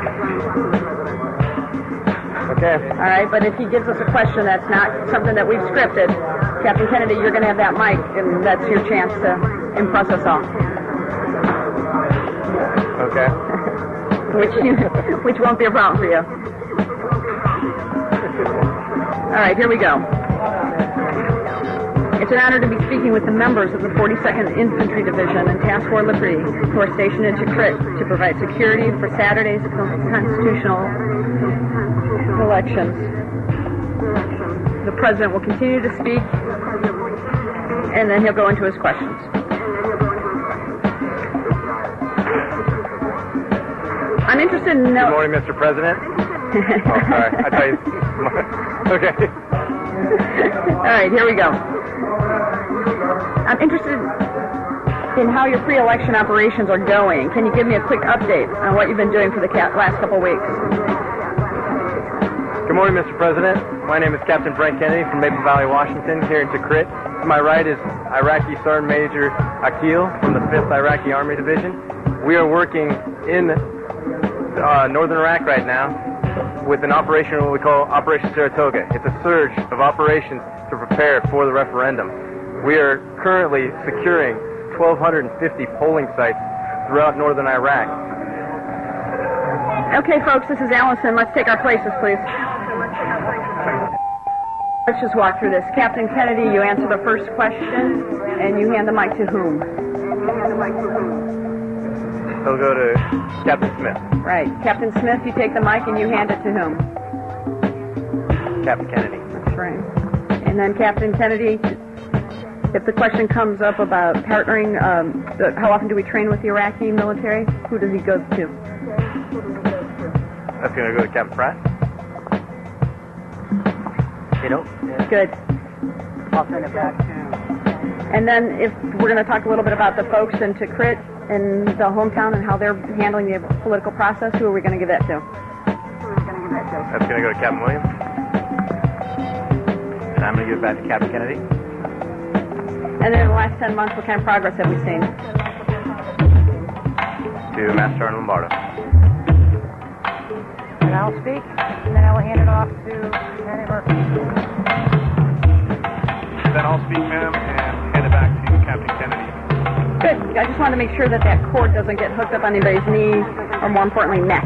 Okay. All right, but if he gives us a question that's not something that we've scripted, Captain Kennedy, you're going to have that mic, and that's your chance to impress us all. Okay. which you, which won't be a problem for you. All right, here we go. It's an honor to be speaking with the members of the forty-second Infantry Division and Task Force Liberty, who are stationed in Tikrit to provide security for Saturday's constitutional elections. The President will continue to speak, and then he'll go into his questions. I'm interested in knowing... Good morning, Mister President. Oh, sorry. I thought you... Okay. All right, here we go. I'm interested in how your pre-election operations are going. Can you give me a quick update on what you've been doing for the last couple of weeks? Good morning, Mister President. My name is Captain Frank Kennedy from Maple Valley, Washington, here in Tikrit. To my right is Iraqi Sergeant Major Akil from the fifth Iraqi Army Division. We are working in uh, northern Iraq right now with an operation what we call Operation Saratoga. It's a surge of operations to prepare for the referendum. We are currently securing one thousand two hundred fifty polling sites throughout northern Iraq. Okay, folks, this is Allison. Let's take our places, please. Let's just walk through this. Captain Kennedy, you answer the first question, and you hand the mic to whom? It'll go to Captain Smith. Right. Captain Smith, you take the mic and you hand it to whom? Captain Kennedy. That's right. And then Captain Kennedy, if the question comes up about partnering, um, how often do we train with the Iraqi military? Who does he go to? That's going to go to Captain Pratt. You know? Yeah. Good. I'll send it back to... And then if we're going to talk a little bit about the folks in Tikrit and the hometown and how they're handling the political process, who are we going to give that to? Who are we going to give that to? That's going to go to Captain Williams. And I'm going to give it back to Captain Kennedy. And then in the last ten months, what kind of progress have we seen? To Master Sergeant Lombardo. And I'll speak, and then I'll hand it off to Manny Murphy. Then I'll speak, ma'am, and hand it back to Captain Kennedy. Good. I just want to make sure that that cord doesn't get hooked up on anybody's knee, or more importantly, neck.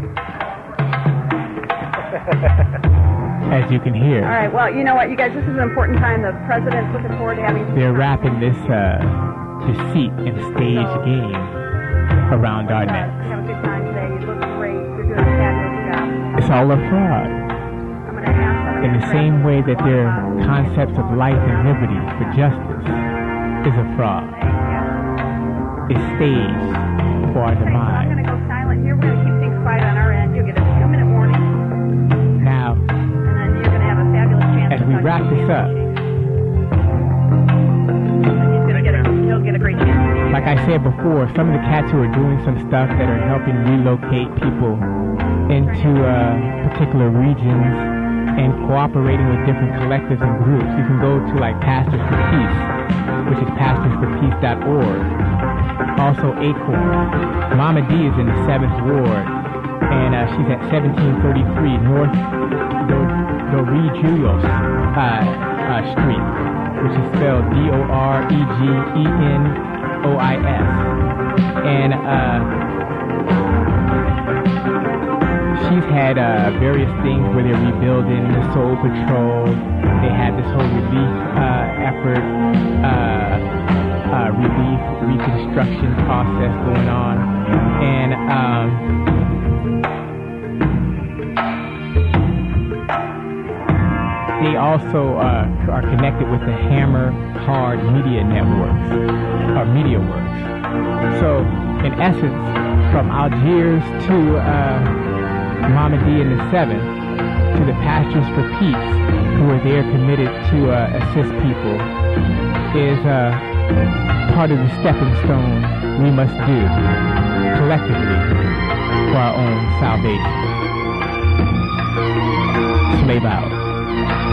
As you can hear. All right. Well, you know what, you guys, this is an important time. The president's looking forward to having... They're wrapping this uh, deceit and stage game around our necks. Have a good time today. You look great. You're doing a fabulous job. It's all a fraud. I'm going to ask... In the same way that their concepts of life and liberty for justice is a fraud. It's staged for our demise. I'm going to go silent here. We're going to keep things quiet on our end. You'll get a two-minute warning. Now, as we wrap this up, like I said before, some of the cats who are doing some stuff that are helping relocate people into uh, particular regions and cooperating with different collectives and groups. You can go to like Pastors for Peace, which is pastors for peace dot org. Also Acorn. Mama D is in the seventh Ward, and uh, she's at seventeen thirty-three North Dorigelios uh, uh, Street, which is spelled D O R E G E N O I S. And uh, she's had uh, various things where they're rebuilding the Soul Patrol. They had this whole relief uh, effort, uh, uh, relief reconstruction process going on. And um, they also uh, are connected with the Hammer Hard Media Networks, or Media Works. So, in essence, from Algiers to uh, Mama D and the Seven, to the Pastors for Peace, who are there committed to uh, assist people, is uh, part of the stepping stone we must do collectively for our own salvation. Slave out.